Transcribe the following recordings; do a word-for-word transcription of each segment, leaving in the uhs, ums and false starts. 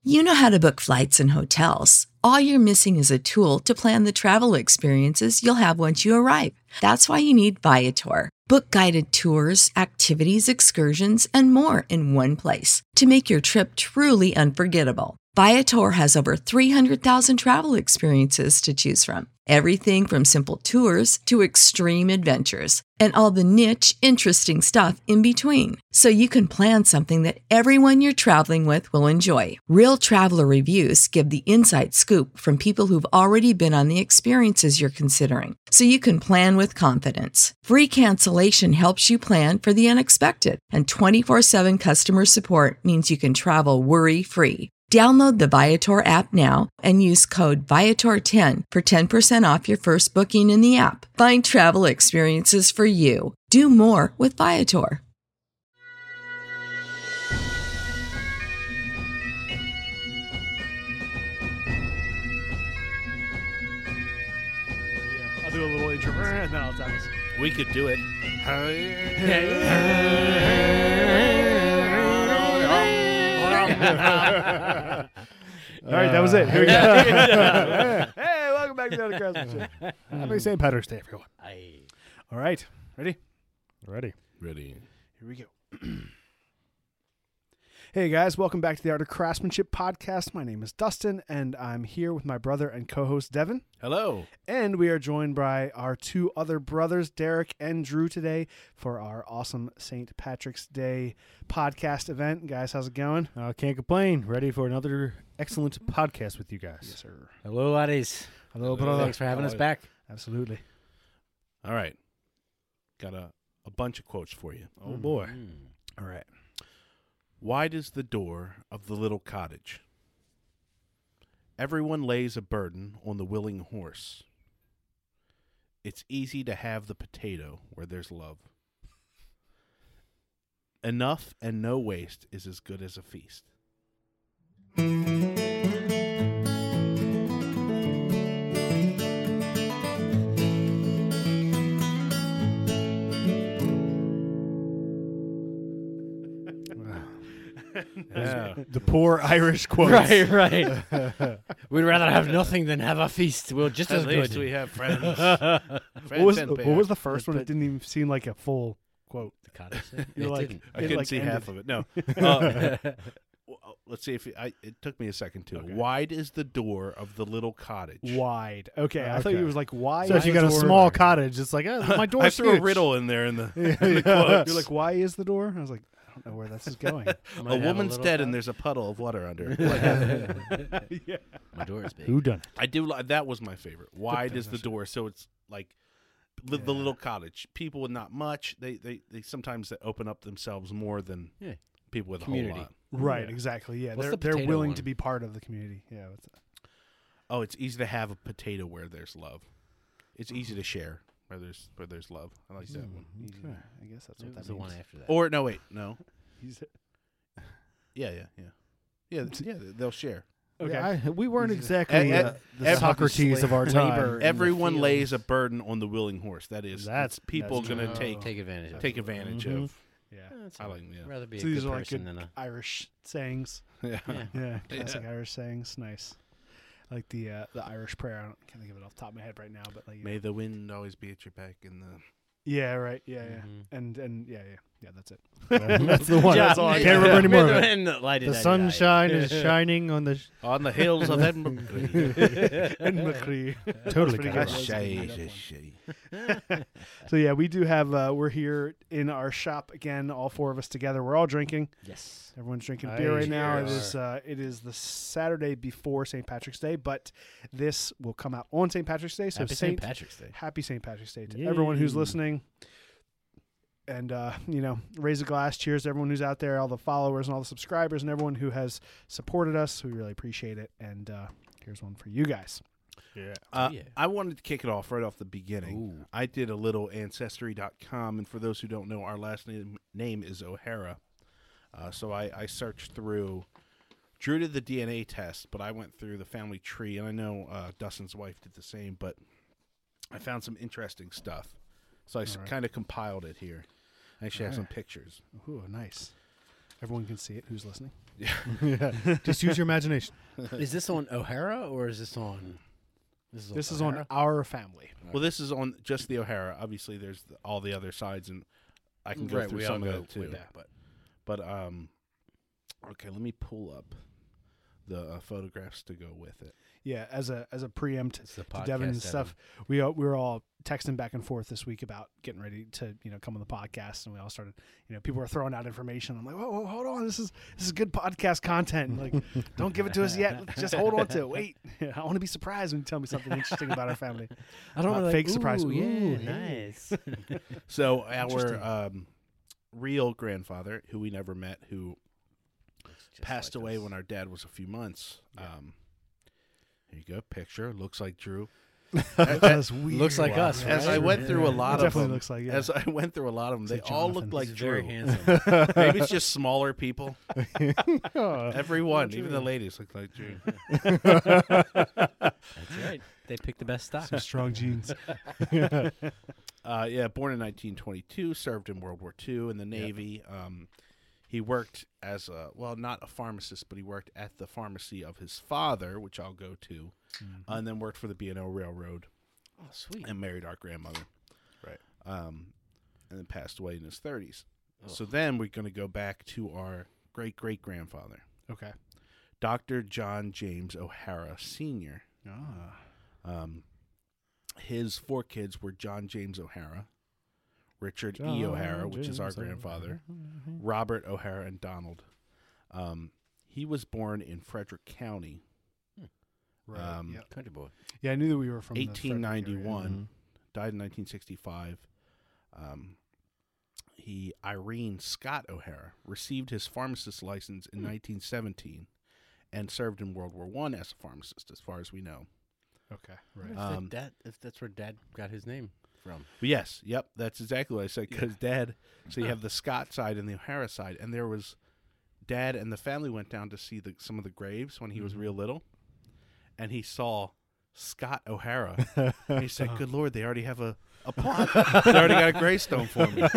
You know how to book flights and hotels. All you're missing is a tool to plan the travel experiences you'll have once you arrive. That's why you need Viator. Book guided tours, activities, excursions, and more in one place to make your trip truly unforgettable. Viator has over three hundred thousand travel experiences to choose from. Everything from simple tours to extreme adventures and all the niche, interesting stuff in between. So you can plan something that everyone you're traveling with will enjoy. Real traveler reviews give the inside scoop from people who've already been on the experiences you're considering. So you can plan with confidence. Free cancellation helps you plan for the unexpected. And twenty-four seven customer support means you can travel worry-free. Download the Viator app now and use code Viator ten for ten percent off your first booking in the app. Find travel experiences for you. Do more with Viator. Yeah, I'll do a little intro and then I'll tell us. We could do it. All right, that was it. Here we go. Hey, welcome back to the Other Craftsmanship. Happy Saint Patrick's Day, everyone. Aye. All right, ready? Ready. Ready. Here we go. Hey guys, welcome back to the Art of Craftsmanship podcast. My name is Dustin, and I'm here with my brother and co-host Devin. Hello. And we are joined by our two other brothers, Derek and Drew, today for our awesome Saint Patrick's Day podcast event. Guys, how's it going? Uh, can't complain. Ready for another excellent podcast with you guys. Yes, sir. Hello, laddies. Hello, brother. Thanks for having us Hello. back. Absolutely. All right. Got a, a bunch of quotes for you. Oh, boy. Mm. All right. Wide is the door of the little cottage. Everyone lays a burden on the willing horse. It's easy to have the potato where there's love. Enough and no waste is as good as a feast. Yeah. The poor Irish quotes. Right, right. We'd rather have nothing than have a feast. We're just At as least good. we have friends. What friends was, and what bears. was the first one? It But- didn't even seem like a full quote. The cottage thing? You're It like- didn't. I It, couldn't like, see ended. half of it. No. Uh, well, let's see if it, I, it took me a second too. Okay. Wide is the door of the little cottage. Wide. Okay, I thought Okay. it was like why. So if is you the got a door- small cottage, it's like, oh, my door's I threw a huge. riddle in there in the, Yeah, in the yeah. quotes. You're like, why is the door? I was like, I don't know where this is going. I might a have woman's little dead and cottage. there's a puddle of water under it. Yeah. My door is big. Who done it? I do. li- That was my favorite. Wide is the Depends. door, so it's like li- the Yeah. little cottage. People with not much, they they, they sometimes they open up themselves more than Yeah. people with Community. a whole lot. Right, Yeah. exactly. Yeah, What's they're the they're potato willing one? to be part of the community. Yeah. What's that? Oh, it's easy to have a potato where there's love. It's easy to share where there's where there's love. I like that one. Okay. I guess that's what It that was the means. one after that. Or no, wait, no. He's- Yeah, yeah, yeah, yeah, th- yeah. They'll share. Okay. Yeah, I, we weren't Easy. exactly And- uh, the and- Socrates of our time. Labor. in the Everyone lays a fields. burden on the willing horse. That is, That's- that's people that's gonna true. take Take advantage of take it. advantage Mhm. of. yeah. That's I all like, right. yeah. I'd rather be So a these good are like person good than a... Irish sayings. Yeah. Yeah. Yeah, classic Yeah. Irish sayings. Nice. I like the uh, the Irish prayer. I don't, can't think of it off the top of my head right now, but like May the wind always be at your back and the yeah, right, yeah, yeah, Mhm. and and yeah, yeah, yeah. That's it. That's the one. Yeah, that's all I Yeah. can't Yeah. remember any more of it. And the light The is sunshine is shining on the. Sh- on the hills of Edinburgh. And McCree. Totally pretty got good. it. Shay, shay, shay. So yeah, we do have. Uh, we're here in our shop again, all four of us together. We're all drinking. Yes. Everyone's drinking Aye, beer right now. It cheers. is uh, it is the Saturday before Saint Patrick's Day, but this will come out on Saint Patrick's Day. So Happy Saint Saint Patrick's Day. Happy Saint Patrick's Day to everyone who's Yay. listening. And, uh, you know, raise a glass. Cheers to everyone who's out there, all the followers and all the subscribers and everyone who has supported us. We really appreciate it. And uh, here's one for you guys. Yeah. Uh, Yeah. I wanted to kick it off right off the beginning. Ooh. I did a little ancestry dot com, and for those who don't know, our last name, name is O'Hara. Uh, so I, I searched through. Drew did the D N A test, but I went through the family tree, and I know uh, Dustin's wife did the same, but I found some interesting stuff. So I s- All right. kind of compiled it here. I actually have All some right. pictures. Ooh, nice. Everyone can see it who's listening. Yeah. Just use your imagination. Is this on O'Hara or is this on? This is This is O'Hara? on our family. Well, this is on just the O'Hara. Obviously, there's the, all the other sides, and I can go Right, through we all some of go that too. with that, but But um, okay, let me pull up the uh, photographs to go with it. Yeah, as a as a preempt it's the to Devin and podcast, stuff. We all, we were all texting back and forth this week about getting ready to you know come on the podcast, and we all started. You know, people were throwing out information. I'm like, whoa, whoa, hold on, this is this is good podcast content. Like, don't give it to us yet. Just hold on to it. Wait, I want to be surprised when you tell me something interesting about our family. I don't Uh, know. fake surprise. Ooh, Ooh, yeah, hey. nice. So our Interesting. um, real grandfather, who we never met, who passed away when our dad was a few months. Um, here you go, picture. Looks like Drew. That's weird. Looks like us, As right? I went through a It lot of definitely them, looks like, yeah. as I went through a lot of them, they like all Jonathan. looked like He's Drew. very handsome. Maybe it's just smaller people. Everyone, even the ladies, look like Drew. That's right. They picked the best stock. Some strong genes. Uh, yeah, born in nineteen twenty-two, served in World War Two in the Navy. Um, he worked as a, well, not a pharmacist, but he worked at the pharmacy of his father, which I'll go to, Mm-hmm. and then worked for the B and O Railroad Oh, sweet. and married our grandmother. Right. Um, and then passed away in his thirties. So then we're going to go back to our great-great-grandfather, Okay. Doctor John James O'Hara, Senior Ah. Um, his four kids were John James O'Hara, Richard E. John O'Hara, which is our James grandfather, O'Hara. Robert O'Hara, and Donald. Um, he was born in Frederick County, Right. Um, yep. Country boy. Yeah, I knew that we were from the Frederick eighteen ninety-one. area. Died in nineteen sixty-five. Um, he Irene Scott O'Hara received his pharmacist license in nineteen seventeen, and served in World War One as a pharmacist, as far as we know. Okay. If, Right. that Um, dad, if that's where Dad got his name from. But yes, yep, that's exactly what I said. Because Dad, so you have the Scott side and the O'Hara side, and there was Dad and the family went down to see the, some of the graves when he was real little, and he saw Scott O'Hara. And he said, "Good Lord, they already have a, a plot. They already got a gravestone for me."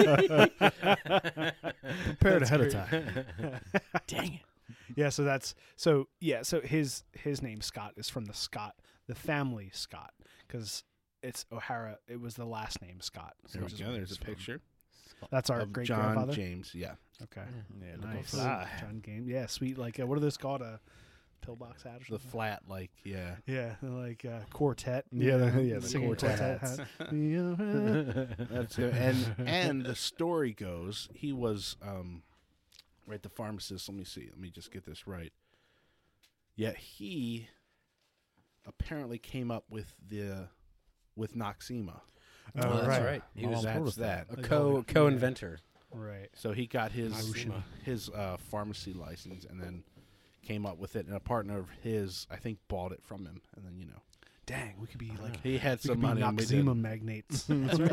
Prepared ahead of time. Dang it. Yeah, so that's so yeah, so his his name Scott is from the Scott, the family Scott, because it's O'Hara. It was the last name Scott. So There which we is go. where There's a it's from. picture That's our of great John grandfather. James. Yeah, Okay, Yeah, nice. fly. John James. Yeah, sweet. Like uh, what are those called? A pillbox hat or the something? flat, like yeah. Yeah, like uh, quartet. Yeah, the- yeah, the Singing quartet hat. Yeah. That's good. And and the story goes, he was um, right. The pharmacist. Let me see. Let me just get this right. Yeah, he apparently came up with the with Noxema. Oh, Oh, that's right. right. He My was mom told That's us that. that. a Like, co yeah. co-inventor. Right. So he got his Noxema. his uh, pharmacy license and then came up with it, and a partner of his, I think, bought it from him, and then you know Dang, we could be like he had we some could be money. and we did. Noxema magnates.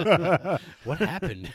What happened?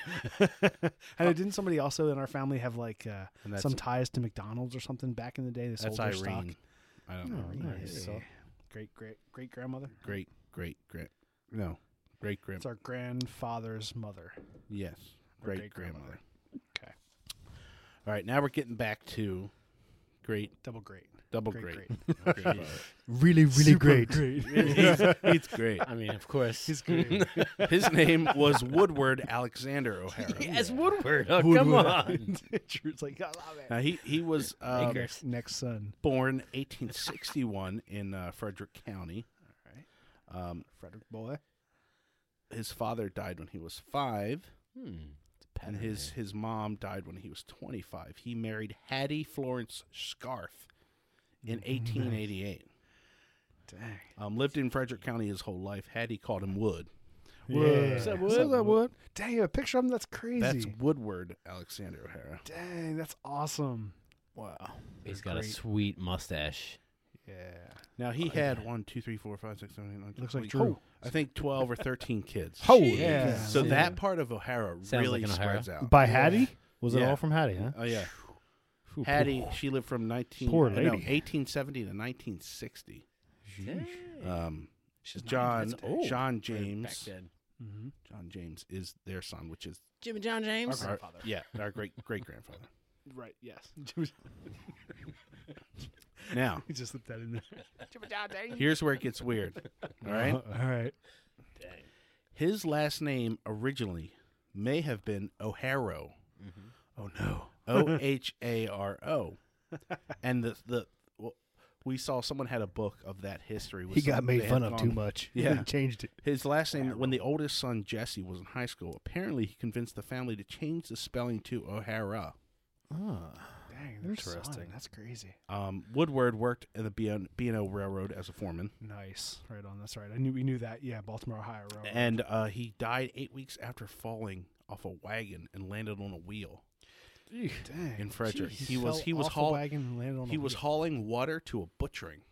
And didn't somebody also in our family have like uh, And that's some ties to McDonald's or something back in the day? They sold that's their Irene. stock. I don't know. Oh, nice. nice. Great, great, great grandmother. Great, great, great. No, great grand. It's our grandfather's mother. Yes, Or great great-grandmother. grandmother. Okay. All right, now we're getting back to great, Double great. double Great, great. great. Great. Really, really Super great. great. he's, he's great. I mean, of course. He's great. His name was Woodward Alexander O'Hara. Yes, Woodward. Oh, come on. Drew's like, I love it. Now he he was um, Acres. Next son. born eighteen sixty-one in uh, Frederick County. All right. Um, Frederick boy. his father died when he was five, Hmm. and his his mom died when he was twenty-five. He married Hattie Florence Scarf in eighteen eighty-eight. Dang. Um, lived in Frederick County his whole life. Hattie called him Wood. Yeah. Is that that Wood? Wood? that Wood? Dang, a picture of him. That's crazy. That's Woodward Alexander O'Hara. Dang, that's awesome. Wow. He's got a Great. sweet mustache. Yeah. Now he had one, two, three, four, five, six, seven, eight, nine, ten, Looks like twenty- Drew. I think twelve or thirteen kids. Holy Yeah. cow. So that part of O'Hara Sounds really like an O'Hara. spreads out. By Hattie? Was it Yeah. all from Hattie, huh? Oh yeah, Ooh, Hattie. She lived from nineteen Poor uh, no, lady. eighteen seventy to nineteen sixty. Um, She's John That's old. John Back James then. Mm-hmm. John James is their son, which is Jimmy John James. our, yeah, our great great grandfather. Right. Yes. Now, He just slipped that in there. here's where it gets weird. All right. All right. His last name originally may have been O'Haro. Oh no. O H A R O. And the the well, we saw someone had a book of that history. with He got some- made they fun had of gone- too much. Yeah. He changed it. His last name, when the oldest son Jesse was in high school, apparently he convinced the family to change the spelling to O'Hara. Ah. Dang. their son. Interesting. That's crazy. Um, Woodward worked at the B and O Railroad as a foreman, Nice. Right on. That's right. I knew we knew that. Yeah. Baltimore, Ohio. Railroad. and uh, he died eight weeks after falling off a wagon and landed on a wheel Dang. in Frederick. Jeez. He was fell he was off a haul, wagon and landed on he a was wheel. hauling water to a butchering.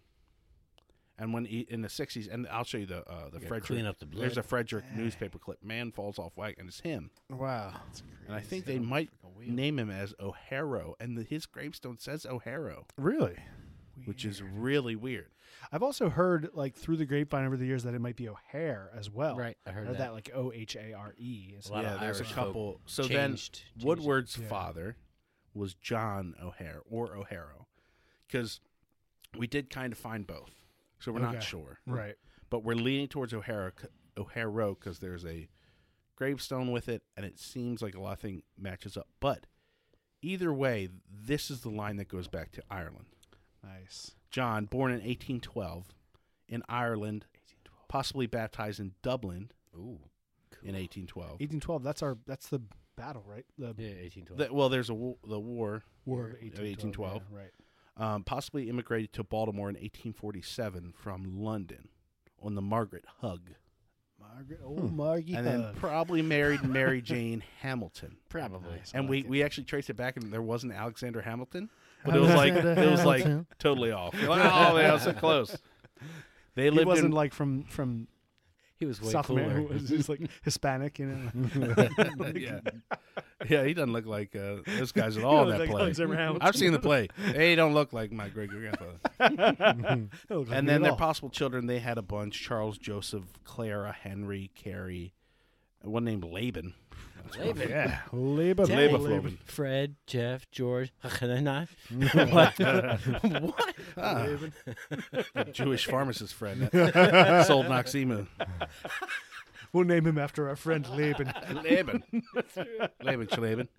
And when he, in the sixties, and I'll show you the uh, the gotta Frederick. clean up the blood. There's a Frederick newspaper clip. Man falls off wagon. It's him, Wow. and I think they might name him as O'Haro, and the, his gravestone says O'Haro, Really? which is really weird. I've also heard like through the grapevine over the years that it might be O'Hare as well. Right, I heard that. that. like O H A R E. is- A lot yeah, of there's Irish a folk couple. So changed- then changed Woodward's Yeah. father was John O'Hare or O'Haro, because we did kind of find both, so we're not Okay. sure. Right. But we're leaning towards O'Hara, O'Haro because there's a gravestone with it, and it seems like a lot of things matches up. But either way, this is the line that goes back to Ireland. Nice. John, born in eighteen twelve in Ireland, possibly baptized in Dublin Ooh. in eighteen twelve. eighteen twelve. That's our. That's the battle, right? The Yeah, eighteen twelve. The- well, there's a wa- the war. War of of eighteen eighteen twelve. Yeah, right. Um, possibly immigrated to Baltimore in eighteen forty-seven from London on the Margaret Hug, Margaret. Oh, Margie. and then Hug. probably married Mary Jane Hamilton. Probably. Nice. I And like we, it. we actually traced it back, and there wasn't Alexander Hamilton, but it was like it was like totally off. You're like, oh, they are so close. They He lived wasn't in like from from He was way South cooler. America. He was just like Hispanic, you know. yeah, yeah. He doesn't look like uh, those guys at all in that Like play. Alexander Hamilton. I've seen the play. They don't look like my great grandfather. Don't look like And me then at their all. possible children, they had a bunch: Charles, Joseph, Clara, Henry, Carrie, and one named Laban. Laban. Yeah, Laban. Dang. Laban. Laban. Fred, Jeff, George. what? what? Ah, a Jewish pharmacist friend that sold Noxema. We'll name him after our friend Laban. Laban. Laban Schlaban.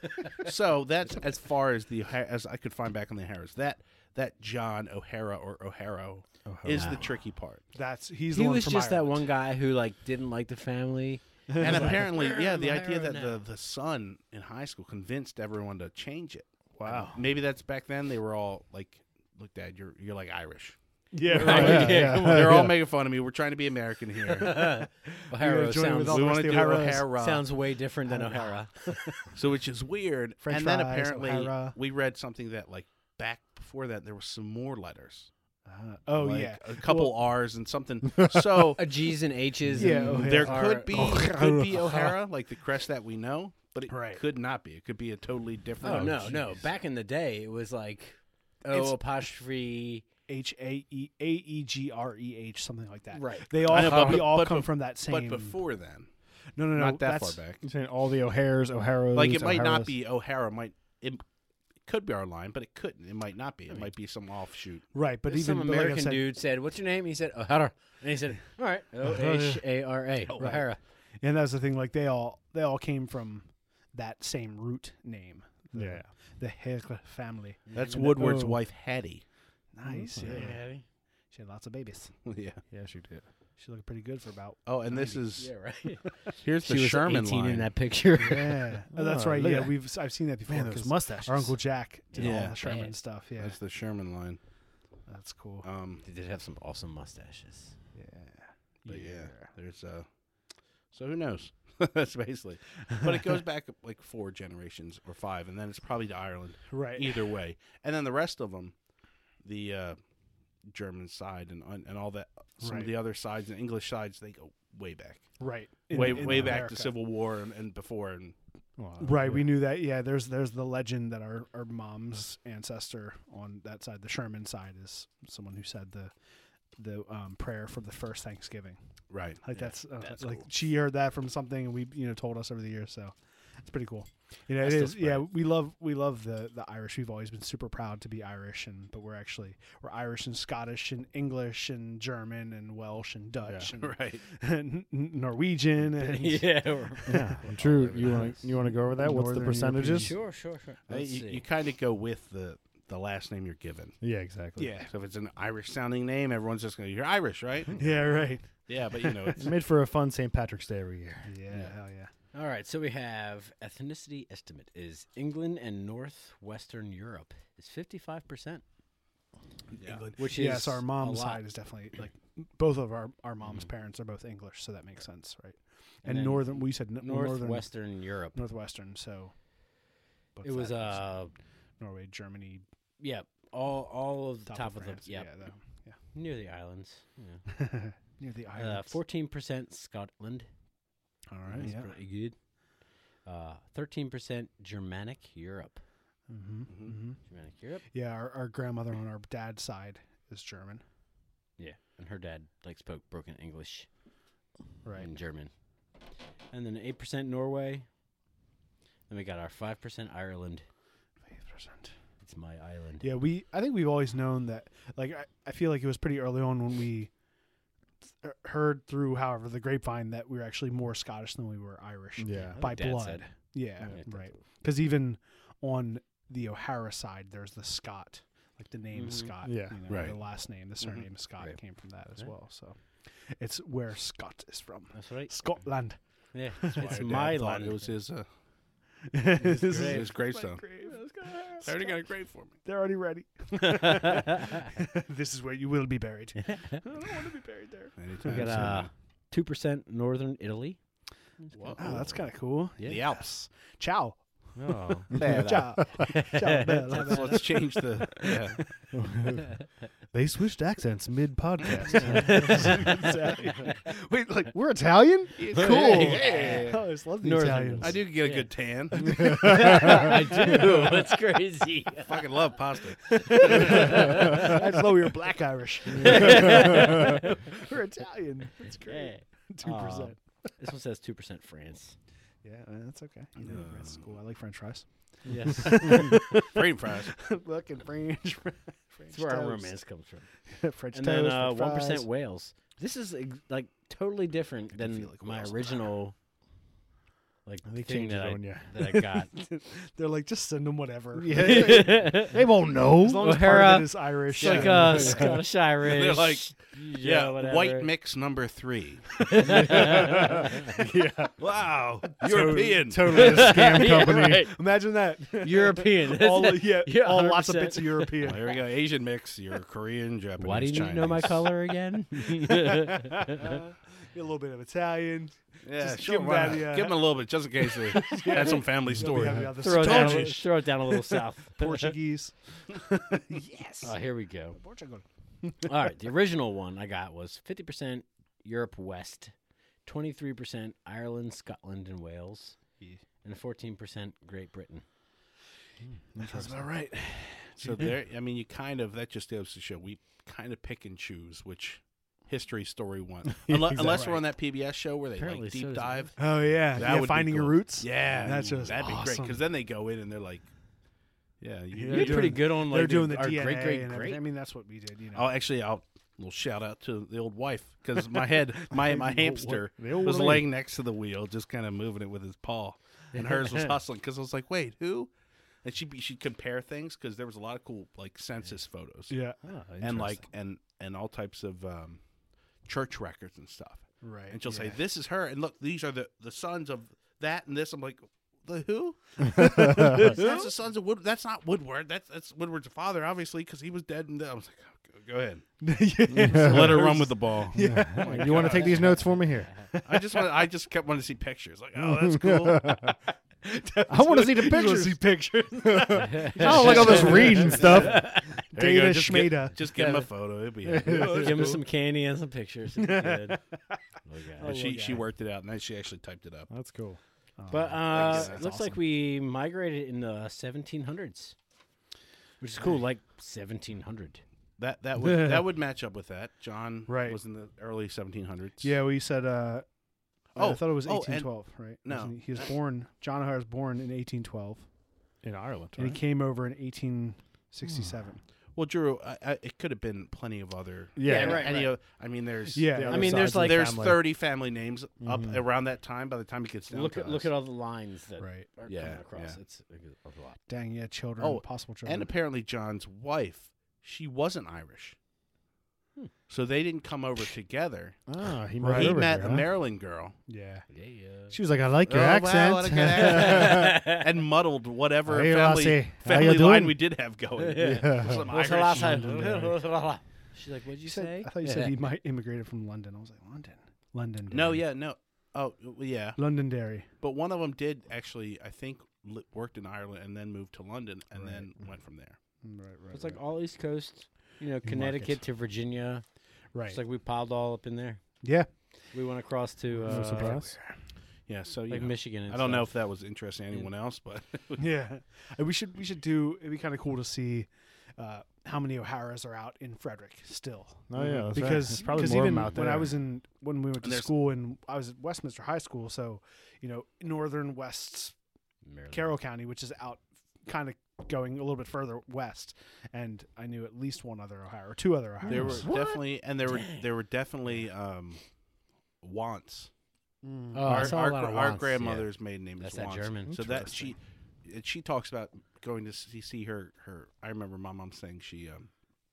So that's as far as the as I could find back on the Harris. That that John O'Hara or O'Haro is the tricky part. That's he's He the one was from just that Ireland. one guy who like didn't like the family. And apparently, yeah, the O'Hara idea that now. the, the son in high school convinced everyone to change it. Wow. Maybe that's back then they were all like, look, Dad, you're you're like Irish. Yeah, Right. right. Yeah. They're all making fun of me. We're trying to be American here. O'Hara join sounds with all we the want rest to of do the O'Haras. O'Hara. sounds way different than O'Hara. So which is weird. French and then fries, apparently O'Hara. we read something that like back before that there was some more letters. Uh, oh Like, yeah, a couple R's and something. So A G's and H's. Yeah, and O'Hara. there R- could be O'Hara. could be O'Hara, like the crest that we know, but it Right. could not be. It could be a totally different. Oh no, no. jeez. Back in the day, it was like It's- O apostrophe. H A E A E G R E H, something like that. Right. They all I know, but- we all but- come but- from that same. But before then, no, no, no, not that that's, far back. You're saying all the O'Hares, O'Haras. Like it might not O'Haras. be O'Hara. Might it, it could be our line, but it couldn't. It might not be. It might be some offshoot. Right, but But even some but like I American said, dude said, "What's your name?" He said, "O'Hara," and he said, "All right, O H A R A, O'Hara." and that's the thing. Like they all they all came from that same root name. The, Yeah. the Hegel family. That's And the- Woodward's oh. wife, Hattie. Nice. Yeah. Yeah, She had lots of babies. Yeah. Yeah, she did. She looked pretty good for about. Oh, and this is yeah, right. here's the She was Sherman eighteen line. in that picture. Yeah, oh, that's Oh, right. look Yeah, at that. we've I've seen that before. Man, those 'cause mustaches. Our Uncle Jack did Yeah. all the Sherman Bad. stuff. Yeah, That's the Sherman line. that's cool. Um, They did have some awesome mustaches. Yeah, but yeah, there's uh. So who knows? That's basically. But it goes back like four generations or five, and then it's probably to Ireland. right. Either way, and then the rest of them, the uh, German side and and all that, some Right. of the other sides, the English sides, they go way back, Right. In- way in way back America. to Civil War and, and before, and Wow. Right, we knew that. Yeah, there's there's the legend that our, our mom's ancestor on that side, the Sherman side, is someone who said the the um, prayer for the first Thanksgiving. right. Like that's, uh, that's like cool. she heard that from something, and we you know told us over the years. So It's pretty cool. You know, I it still is. Yeah, spread we love we love the the Irish. We've always been super proud to be Irish, and but we're actually we're Irish and Scottish and English and German and Welsh and Dutch and, Right. and Norwegian and yeah. Yeah, true. You want to you want to go over that? What's the Northern percentages? Sure, sure, sure. Uh, Let's you see. you kind of go with the the last name you're given. Yeah, exactly. yeah, So if it's an Irish sounding name, everyone's just going to, you're Irish, right? yeah, right. Yeah, but you know, it's It's made for a fun Saint Patrick's Day every year. Yeah, hell yeah. All right, so we have ethnicity estimate is England and Northwestern Europe is fifty-five percent, yeah. which Yeah, is so our a mom's lot. side is definitely like both of our our mom's Mhm. parents are both English, so that makes sense, right? And And, then northern, we said n- northern, Northwestern Europe. northwestern. So what's It was that? uh Norway, Germany, yeah, all all of the top, top of, of, France. the yeah, yeah, though. near the islands. Yeah. yeah. Near the Uh, islands. fourteen percent Scotland. All right, That's yeah. pretty good. Uh, thirteen percent Germanic Europe. Mm-hmm. Mhm. Mm-hmm. Germanic Europe. Yeah, our, our grandmother on our dad's side is German. Yeah, and her dad like spoke broken English Right. and German. And then eight percent Norway. Then we got our five percent Ireland. Five percent. It's my island. Yeah, we. I think we've always known that. Like, I, I feel like it was pretty early on when we th- heard through, however, the grapevine that we were actually more Scottish than we were Irish Yeah. That's by what Dad blood. said. Yeah, Yeah, right. Because even on the O'Hara side, there's the Scott, like the name Mhm. Scott. Yeah. you know, Right. The last name, the surname Scott Right. came from that as Right. well. So it's where Scott is from. That's right. Scotland. Yeah, That's why it's our dad my thought land. It was his, uh, This is grave. His my gravestone. grave. I already got a grave for me. They're already ready. This is where you will be buried. I don't want to be buried there. we Anytime got soon. uh two percent Northern Italy. Whoa. Oh, that's kind of cool. Yeah. The Alps. Ciao. Oh. Ciao. Ciao. Bella, Let's, bella. let's change the. Yeah. They switched accents mid podcast. Wait, like we're Italian? Cool. Hey. Oh, I just love the Northern Italians. I do get a Yeah. good tan. I do. That's crazy. I fucking love pasta. I just love you're Black Irish. We're Italian. That's great. Two Uh, percent. This one says two percent France. Yeah, uh, that's okay. You know, Yeah. that's cool. I like French fries. Yes. Cream fries. Fucking French. French That's where our toast. romance comes from. French And toast. then uh, French one fries. percent Wales. This is ex- like totally different I than feel like my Wales is original like They thing changed that it I, on you. that I got. They're like, just send them whatever. They won't know. As long as part of O'Hara, it is Irish. It's like yeah. uh, Scottish Irish. They're like, yeah, Yeah, whatever. white mix number three. Yeah. Wow, European. Totally a scam Yeah, company. right. Imagine that. European. all, yeah, Yeah, all lots of one hundred percent. bits of European. Well, here we go. Asian mix. You're Korean, Japanese, Why do you need to Chinese. know my color again? A little bit of Italian. Yeah, Just sure. give 'em why that, not? yeah. Give them a little bit, just in case they had some family They'll be story. having other throw, it stuff. down, a- Turkish. throw it down a little south. Portuguese. yes. Oh, here we go. Portugal. All right, the original one I got was fifty percent Europe West, twenty-three percent Ireland, Scotland, and Wales, and fourteen percent Great Britain. That's about right. So there, I mean, you kind of that just goes to show we kind of pick and choose which history story one, unless, unless we're on that P B S show where they Apparently like so deep does dive. Oh yeah, That yeah. would be Finding your cool. roots. Yeah, That's just that'd be great awesome. because then they go in and they're like, yeah, you, Yeah, You they're did pretty doing- good on like They're doing the our D N A great, great, and great. everything. I mean, that's what we did. You know. Oh, actually, I'll little shout out to the old wife because my head, my my hamster The old was lady. laying next to the wheel, just kind of moving it with his paw, and hers was hustling because I was like, wait, who? And she she'd compare things because there was a lot of cool like census photos yeah. and like and and all types of um, church records and stuff. Right. And she'll say, yeah. "This is her," and look, these are the the sons of that and this. I'm like, the who? That's the sons of Wood. That's not Woodward. That's that's Woodward's father, obviously, because he was dead. And I was like, oh, go, go ahead, let her run with the ball. Yeah. You want to take these notes for me here? I just want, I just kept wanting to see pictures. Like, oh, that's cool. I want to see the You wanna pictures. see pictures. I don't like all this reading stuff. There you go, Data just get- Schmeda. Just give him a photo. It'd be happy. Oh, that's Give him cool. some candy and some pictures. It'd be good. Look at But it. she she worked it out, and then she actually typed it up. That's cool. But Oh, uh, that's looks like awesome. we migrated in the seventeen hundreds, which is cool. Like seventeen hundred. That that would that would match up with that. John Right. was in the early seventeen hundreds. Yeah, we said uh, Oh, I thought it was oh, eighteen and- twelve, right? no. Wasn't he, he was born. John O'Hara was born in eighteen twelve, in Ireland, and right? he came over in eighteen sixty-seven. Well, Drew, I, I, it could have been plenty of other. Yeah, any- right, any right. of- I mean, there's Yeah, The I other mean, there's sides of the like- there's family. thirty family names up Mhm. around that time. By the time it gets down Look to at look us. at all the lines that Right. are Yeah, coming across. yeah. It's a a lot. Dang, yeah, children, Oh, possible children. And apparently, John's wife, she wasn't Irish, Hmm. so they didn't come over together. Ah, he, Right. moved He over met here, a huh? Maryland girl yeah. Yeah, yeah. She was like, "I like your Oh, wow, accent." what a good accent. and muddled whatever Hey, family, lassie, how family you line doing? we did have going. Yeah. Some What's the Irish- last time? Londonderry. She's like, "What'd you You said, say?" I thought you said he might immigrated from London. I was like, London, London. No, yeah, no. Oh, well, yeah. Londonderry. But one of them did actually, I think, li- worked in Ireland and then moved to London and Right. then went from there. Right, right. It's like all East Coast, you know, Connecticut to Virginia. right. It's like we piled all up in there. yeah. We went across to No uh, surprise. Yeah, so you like know, Michigan. And I don't know stuff. if that was interesting to anyone else, but Yeah, and we should we should do. It'd be kind of cool to see uh, how many O'Haras are out in Frederick still. Oh yeah, that's right. because There's probably 'cause more of even them out there. when I was in when we went And to there's- school and I was at Westminster High School, so you know northern West Maryland. Carroll County, which is out kind of going a little bit further west, and I knew at least one other O'Hara or two other O'Haras. there were What? definitely, and there were Dang. there were definitely um, wants. Mm. Oh, I our saw a our, lot of our wants, grandmother's maiden name That's is that Wants. German. So that she, and she talks about going to see, see her her. I remember my mom saying she um,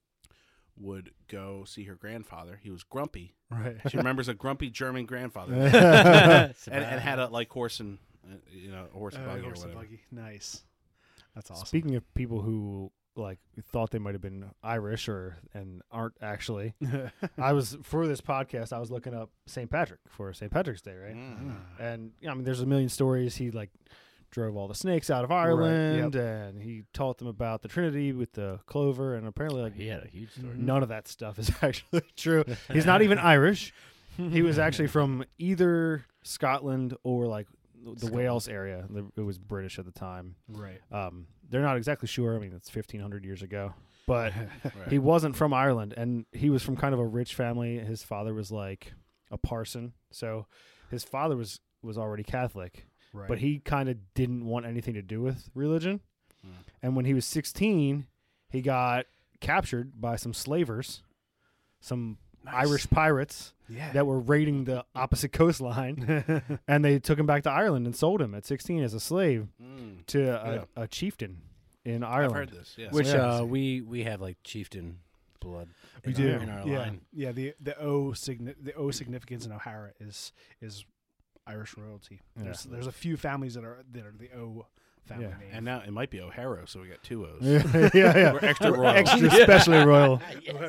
would go see her grandfather. He was grumpy. Right. She remembers a grumpy German grandfather, yeah, and, and had a like horse and uh, you know a horse and Uh, buggy or horse and whatever. buggy. Nice. That's awesome. Speaking of people who like thought they might have been Irish or and aren't actually, I was for this podcast. I was looking up Saint Patrick for Saint Patrick's Day, right? Mm. And yeah, I mean, there's a million stories. He like drove all the snakes out of Ireland, and he taught them about the Trinity with the clover. And apparently, like He had a huge story. Mhm. none of that stuff is actually true. He's not even Irish. He was actually from either Scotland or like the Scotland. Wales area. The- It was British at the time. Right. Um, they're not exactly sure. I mean, it's fifteen hundred years ago, but Right. he wasn't from Ireland, and he was from kind of a rich family. His father was like a parson, so his father was was already Catholic, Right. but he kind of didn't want anything to do with religion. Mm. And when he was sixteen, he got captured by some slavers, some Nice. Irish pirates Yeah. that were raiding the opposite coastline, and they took him back to Ireland and sold him at sixteen as a slave Mm. to a, Yeah. a chieftain in I've Ireland. heard this. Yes. Which Yeah. uh, we we have like chieftain blood. we in do. our, in our yeah. line. Yeah. The the O signi- the O significance in O'Hara is is Irish royalty. Yeah. There's there's a few families that are that are the O family Yeah. name. And now it might be O'Hara, so we got two O's. yeah, yeah. We're extra royal. Extra specially royal.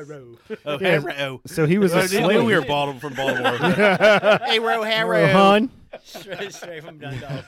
O'Hara. So he was I a didn't know slave. we were Baltimore from Baltimore. hey, Rohan. straight, straight from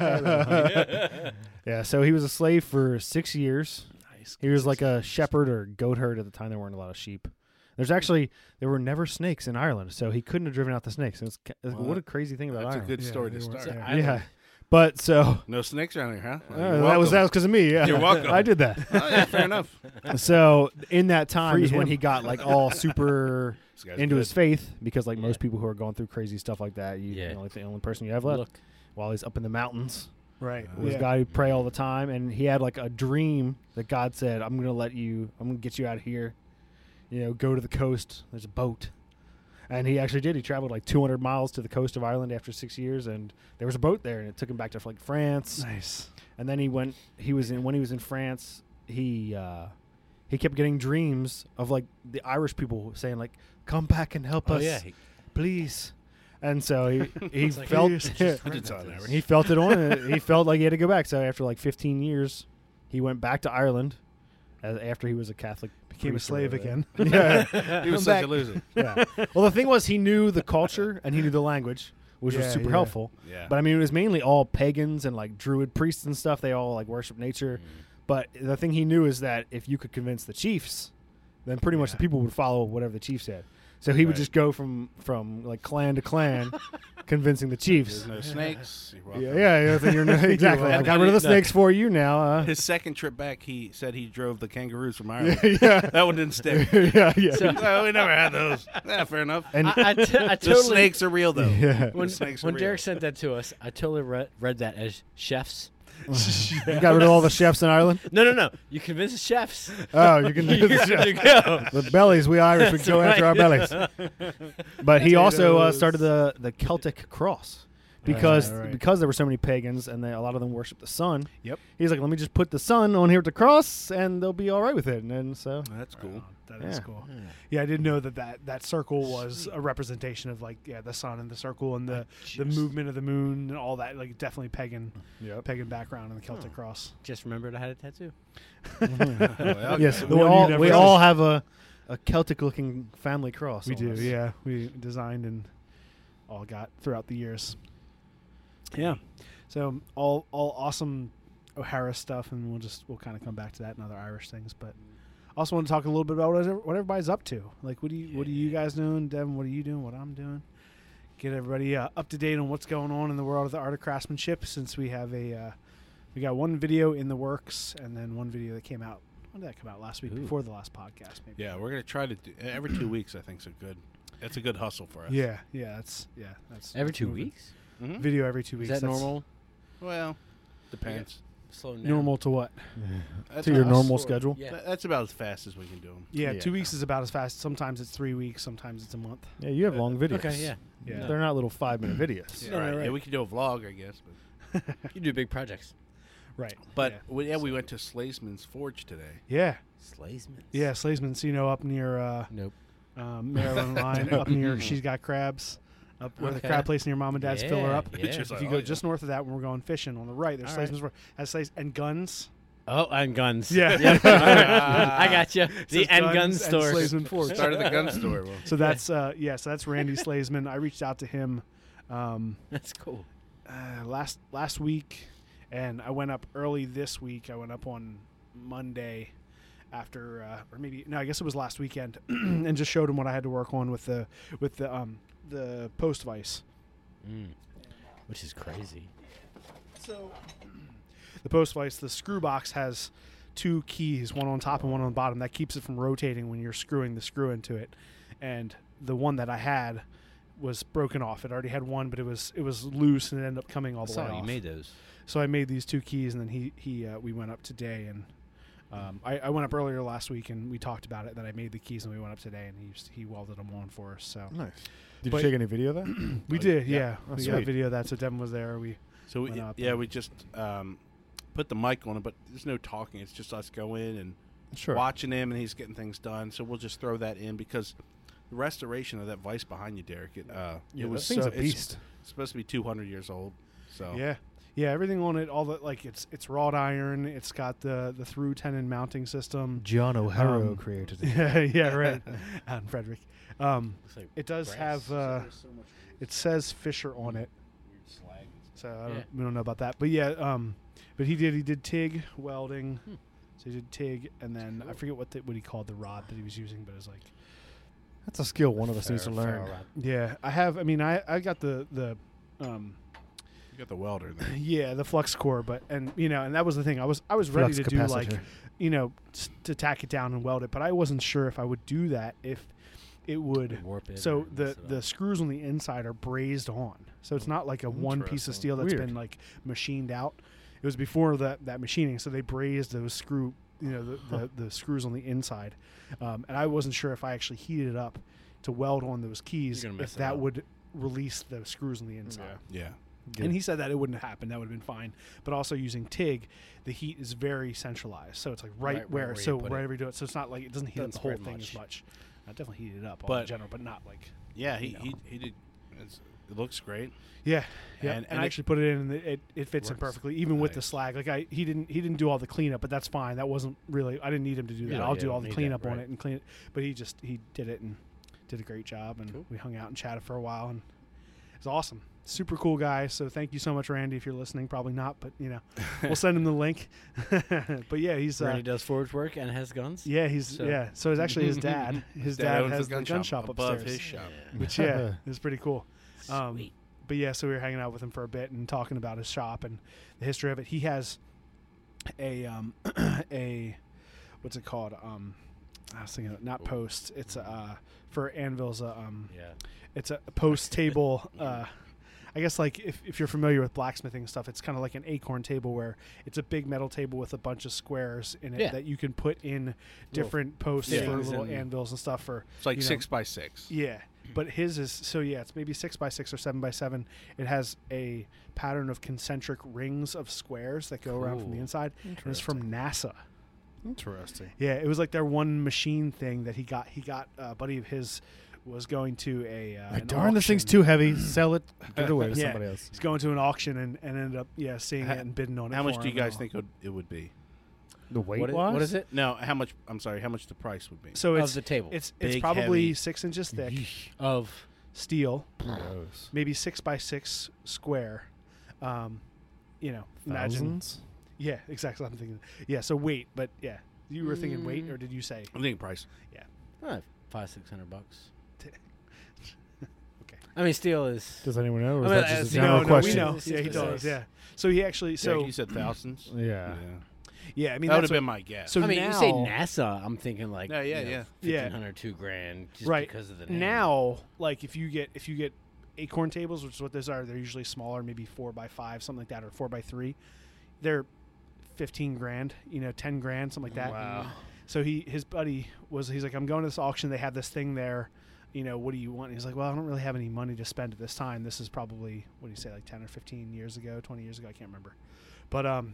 Dundalk. Yeah, so he was a slave for six years. Nice. He was like a shepherd or goat herd at the time. There weren't a lot of sheep. There's actually there were never snakes in Ireland, so he couldn't have driven out the snakes. It's, ca- Well, what a crazy thing about That's a Ireland. good Yeah, story to they weren't start. there. I- yeah, but so No snakes around here, huh? uh, Well, that you're was that welcome. was because of me. Yeah, You're welcome. I did that. Oh, yeah, fair enough. So in that time Free is when him. he got like all super This guy's into good. his faith, because like Yeah. most people who are going through crazy stuff like that, you, Yeah. you know, like the only person you have left Look, while he's up in the mountains Right. Uh, was yeah. a guy who pray all the time, and he had like a dream that God said, "I'm gonna let you, I'm gonna get you out of here, you know, go to the coast. There's a boat." And he actually did. He traveled like two hundred miles to the coast of Ireland after six years, and there was a boat there, and it took him back to like France. Nice. And then he went. He was in when he was in France. He uh, he kept getting dreams of like the Irish people saying like, "Come back and help oh us, yeah, he, please." And so he he It's like, felt I just heard I did about saw that. this. he felt it on it. He felt like he had to go back. So after like fifteen years, he went back to Ireland. As after he was a Catholic, Became a priest or slave whatever. again. Yeah. He was Come such back. a loser. yeah. Well, the thing was, he knew the culture and he knew the language, which was Yeah, super yeah. helpful. Yeah. But I mean, it was mainly all pagans and like druid priests and stuff. They all like worship nature. But the thing he knew is that if you could convince the chiefs, then pretty much Yeah. the people would follow whatever the chief said. So he would Right. just go from from like clan to clan, convincing the Chiefs. There's no snakes. You're Yeah, welcome. yeah, yeah. Then you're not, exactly. I got rid of the snakes for you now. Uh, His second trip back, he said he drove the kangaroos from Ireland. yeah, That one didn't stick. yeah, yeah. So- Oh, we never had those. Yeah, fair enough. And I, I, t- I the totally snakes are real, though. yeah, when, The snakes are when real. Derek sent that to us, I totally read, read that as chefs. you got rid of all the chefs in Ireland. No, no, no. You convince the chefs. Oh, you can do You're the good chefs. to go. The bellies, we Irish, we That's go after our right. bellies. But he also uh, Potatoes. started the, the Celtic cross because Right, right. because there were so many pagans and they, a lot of them worship the sun. Yep. He's like, let me just put the sun on here at the cross and they'll be all right with it. And, then so That's cool. That is Yeah. cool. Yeah, I didn't know that, that that circle was a representation of like yeah the sun and the circle and the the Just- movement of the moon and all that, like definitely pagan yep. pagan background in the Celtic Huh. cross. Just remembered I had a tattoo. Well, Yes, okay. we The one you all never we noticed. all have a, a Celtic looking family cross. We on do, us. yeah. We designed and all got throughout the years. Yeah. So all all awesome O'Hara stuff, and we'll just we'll kind of come back to that and other Irish things, but also want to talk a little bit about what, what everybody's up to. Like, what do you what are you guys doing, Devin? What are you doing? What I'm doing? Get everybody uh, up to date on what's going on in the world of the art of craftsmanship. Since we have a uh, we got one video in the works, and then one video that came out. When did that come out? Last week, Ooh. before the last podcast, maybe. Yeah, we're gonna try to do every two weeks. I think is a good. That's a good hustle for us. Yeah, yeah, that's yeah, that's Every that's two moving. weeks? Mhm. Video every two Is weeks. that That's normal? Well, depends. Slowing down. Normal to what? That's To your us. normal schedule. Yeah. Th- That's about as fast as we can do them. Yeah, Yeah. two weeks is about as fast. Sometimes it's three weeks. Sometimes it's a month. Yeah, you have long videos. Okay, yeah. Yeah. They're not little five minute videos. Yeah, No, no, right. right. Yeah, we could do a vlog, I guess. But, You do big projects. Right. but yeah, we, yeah, we went to Slazeman's Forge today. yeah, Slazeman. yeah. Slazeman's, you know, up near uh, Nope. um, Maryland line, up near She's Got Crabs, up where the Okay. crab place near Mom and Dad's fill her Yeah, up. yeah. Just If like, you oh, go yeah. just north of that, when we're going fishing on the right, there's All right. Slazeman's Forge. Has Slaze and guns. Oh, and guns. Yeah. Yep. I got you. The Says and gun guns and store. Slazeman Forge. Started the gun store. Well, So that's uh, yeah. So that's Randy Slazeman. I reached out to him. Um, That's cool. uh, last last week, and I went up early this week. I went up on Monday after, uh, or maybe no, I guess it was last weekend, and just showed him what I had to work on with the with the um the post vise. Mm. Which is crazy. So the post vise, the screw box has two keys, one on top and one on the bottom. That keeps it from rotating when you're screwing the screw into it. And the one that I had was broken off. It already had one, but it was it was loose and it ended up coming all the way So you off. made those. So I made these two keys, and then he he uh, we went up today, and um, I, I went up earlier last week, and we talked about it. That I made the keys, and we went up today, and he just- he welded them on for us. So Nice. Did But- you take any video of that? we Oh, did, yeah. yeah. Oh, we got sweet. video of that. So Devin was there. We so we, went up yeah, and- we just um, put the mic on it, but there's no talking. It's just us going and Sure. watching him, and he's getting things done. So we'll just throw that in because the restoration of that vise behind you, Derek, it, uh, Yeah, it was that thing's so, a it's beast. supposed to be two hundred years old. So yeah. Yeah, everything on it, all the like, it's it's wrought iron. It's got the the through tenon mounting system. John O'Hara Um, created it. Yeah, yeah, right. Out in Frederick. Um, Looks like it does brass. have. Uh, it says Fisher on it, so I don't, Yeah. we don't know about that. But yeah, um, but he did he did TIG welding. Hmm. So he did TIG, and then I forget what the, what he called the rod that he was using, but it was like, That's a skill one of us needs to Ferro- learn. ferro rod. yeah, I have. I mean, I I got the the. Um, you got the welder there. yeah, the flux core, but and you know, and that was the thing. I was I was ready Flux to do like, capacitor. you know, s- to tack it down and weld it, but I wasn't sure if I would do that if it would. Warp it So or the mess it the up. screws on the inside are brazed on, so it's not like a one piece of Interesting. steel that's Weird. been like machined out. It was before that that machining, so they brazed those screw, you know, the the, the screws on the inside, um, and I wasn't sure if I actually heated it up to weld on those keys You're gonna mess if it that up. would release the screws on the inside. Yeah. And he said that it wouldn't happen. That would have been fine. But also using TIG, the heat is very centralized. So it's like right, Right- right where, where you so put it. wherever you do it. So it's not like it doesn't heat up Doesn't the whole spread thing much. as much. I definitely heated it up all But- in general, but not like Yeah, he, You know. he he did. It's, it looks great. yeah, yeah. And- And, and I it- actually put it in, and it it fits in Works. perfectly, even with the Nice. slag. Like I he didn't he didn't do all the cleanup, but that's fine. That wasn't really I didn't need him to do that. Yeah, I'll yeah, do don't all the need that, cleanup on right. it and clean it. But he just he did it and did a great job, and Cool. we hung out and chatted for a while, and it was awesome. Super cool guy. So thank you so much, Randy, if you're listening. Probably not, but you know, we'll send him the link. But yeah, he's uh, Randy does forge work and has guns. yeah, he's So- yeah. So it's actually his dad. His dad, owns has the gun, shop, above upstairs. his shop. Which yeah, is pretty cool. Um, Sweet. but yeah, so we were hanging out with him for a bit and talking about his shop and the history of it. He has a um a what's it called? Um, I was thinking of, not post. It's a, uh for anvils. Uh, um, Yeah. it's a post table. Uh, I guess like if, if you're familiar with blacksmithing stuff, it's kind of like an acorn table where it's a big metal table with a bunch of squares in it Yeah. that you can put in different posts for fittings little and- anvils and stuff for. It's like you know, six by six. Yeah, but his is so yeah, it's maybe six by six or seven by seven. It has a pattern of concentric rings of squares that go around from the Cool. inside, and it's from NASA. Interesting. Yeah, it was like their one machine thing that he got. He got uh, a buddy of his was going to a uh, Like, an darn, this thing's auction. too heavy. Sell it. Give it away to Yeah. somebody else. He's going to an auction and, and ended up yeah seeing How- it and bidding on it. How much for do you him and guys all. think it would, it would be? The weight What, i- wise? what is it? No, how much? I'm sorry, how much the price would be? So Of it's the table. it's it's Big, probably heavy. six inches thick, Of steel, Gross. maybe six by six square. Um, you know, imagine. Thousands? Yeah, exactly. I'm thinking. Yeah, so weight, but yeah, you were thinking weight, Mm. or did you say? I'm thinking price. uh, five, six hundred bucks. Okay. I mean, steel is. Does anyone know? Or is I mean, that uh, just a no, general no, no, question? we know. It's Yeah, he six does. percent. Yeah. So he actually. So So you said thousands. Yeah. yeah, I mean that would that's have been what- my guess. so I mean, now, you say NASA, I'm thinking like Yeah, yeah, you know, yeah. Yeah. fifteen hundred, two grand, just right because of the name. now, like if you get if you get acorn tables, which is what those are, they're usually smaller, maybe four by five, something like that, or four by three. They're fifteen grand, you know, ten grand, something like that. Wow. So he, his buddy was, he's like, I'm going to this auction. They have this thing there. You know, what do you want? And he's like, well, I don't really have any money to spend at this time. This is probably, what do you say, like ten or fifteen years ago, twenty years ago? I can't remember. But um,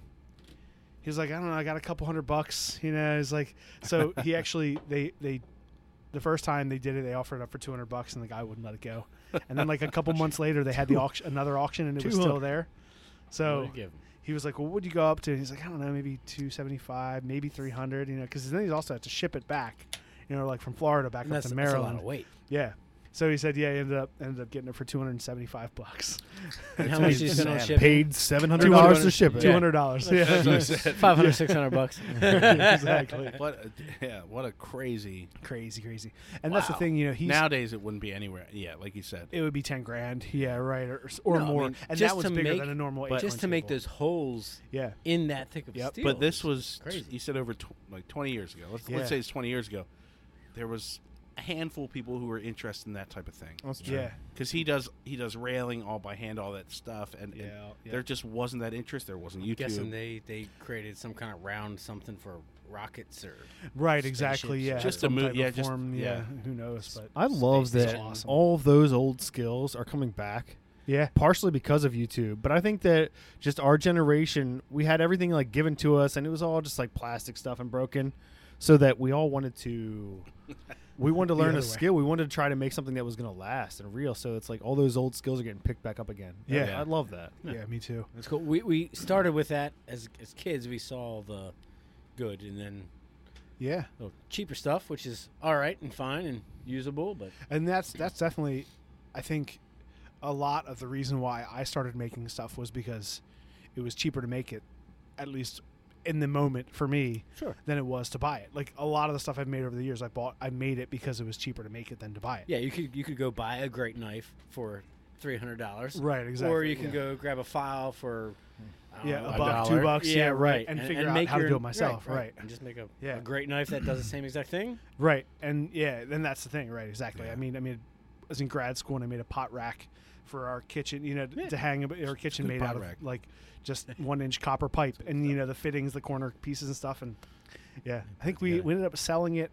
he's like, I don't know, I got a couple hundred bucks. You know, he's like, so he actually, they, they, the first time they did it, they offered it up for two hundred bucks and the guy wouldn't let it go. And then like a couple months later, they had the auction, another auction and it was still two hundred. there. What So do you give 'em? he was like, well, what'd you go up to? And he's like, I don't know, maybe two seventy-five, maybe three hundred, you know, because then he also had to ship it back, you know, like from Florida back And up that's, to that's a lot Maryland. of weight. Yeah. So he said, yeah, he ended up ended up getting it for two hundred seventy-five bucks. And how much did you spend on shipping? Paid seven hundred dollars to ship it. Two hundred dollars. Yeah. That's what I said. five hundred, six hundred bucks. Exactly. What? A, yeah. What a crazy. Crazy, crazy. And that's the Wow. thing, you know, he's Nowadays, it wouldn't be anywhere. Yeah, like you said. it would be ten grand. Yeah, right, or, or No, I more. mean, and just that was to bigger make- than a normal. but- acorn Just to make table. those holes Yeah. in that thick of Yep. steel. But this is was crazy. You said over tw- like twenty years ago. Let's Yeah. let's say it's twenty years ago. There was a handful of people who were interested in that type of thing. That's true. Yeah. Because he does he does railing all by hand, all that stuff, and, and Yeah, yeah. there just wasn't that interest. There wasn't YouTube. Guessing they, they created some kind of round something for rockets or Right, exactly. spaceships Yeah. or- Just Some to move- type yeah, of just- form, yeah. yeah. Who knows? But I love Space is that awesome. all of those old skills are coming back. Yeah. Partially because of YouTube, but I think that just our generation, we had everything like given to us, and it was all just like plastic stuff and broken, so that we all wanted to, we wanted to The learn a other way. skill. We wanted to try to make something that was going to last and real. So it's like all those old skills are getting picked back up again. Yeah. I, I love that. Yeah, me too. It's cool. We we started with that as as kids. We saw the good, and then Yeah. the cheaper stuff, which is all right and fine and usable. But And that's that's definitely, I think, a lot of the reason why I started making stuff was because it was cheaper to make it, at least in the moment for me, Sure. than it was to buy it. Like a lot of the stuff I've made over the years, I bought, I made it because it was cheaper to make it than to buy it. yeah, you could you could go buy a great knife for three hundred dollars, Right. Exactly. or you can yeah. go grab a file for I don't Yeah, know, a a buck, two dollar. bucks. Yeah, Yeah, right. And, And- figure and out make how to your- do it myself. right, Right. and just make a, Yeah. a great knife that does the same exact thing. Right. And yeah, then that's the thing. Right. Exactly. Yeah. I mean, I mean, I was in grad school and I made a pot rack for our kitchen, you know, Yeah. to hang a- our kitchen good made pot out of rack. like just one inch copper pipe and, you know, the fittings, the corner pieces and stuff. And yeah, I think we, Yeah. we ended up selling it.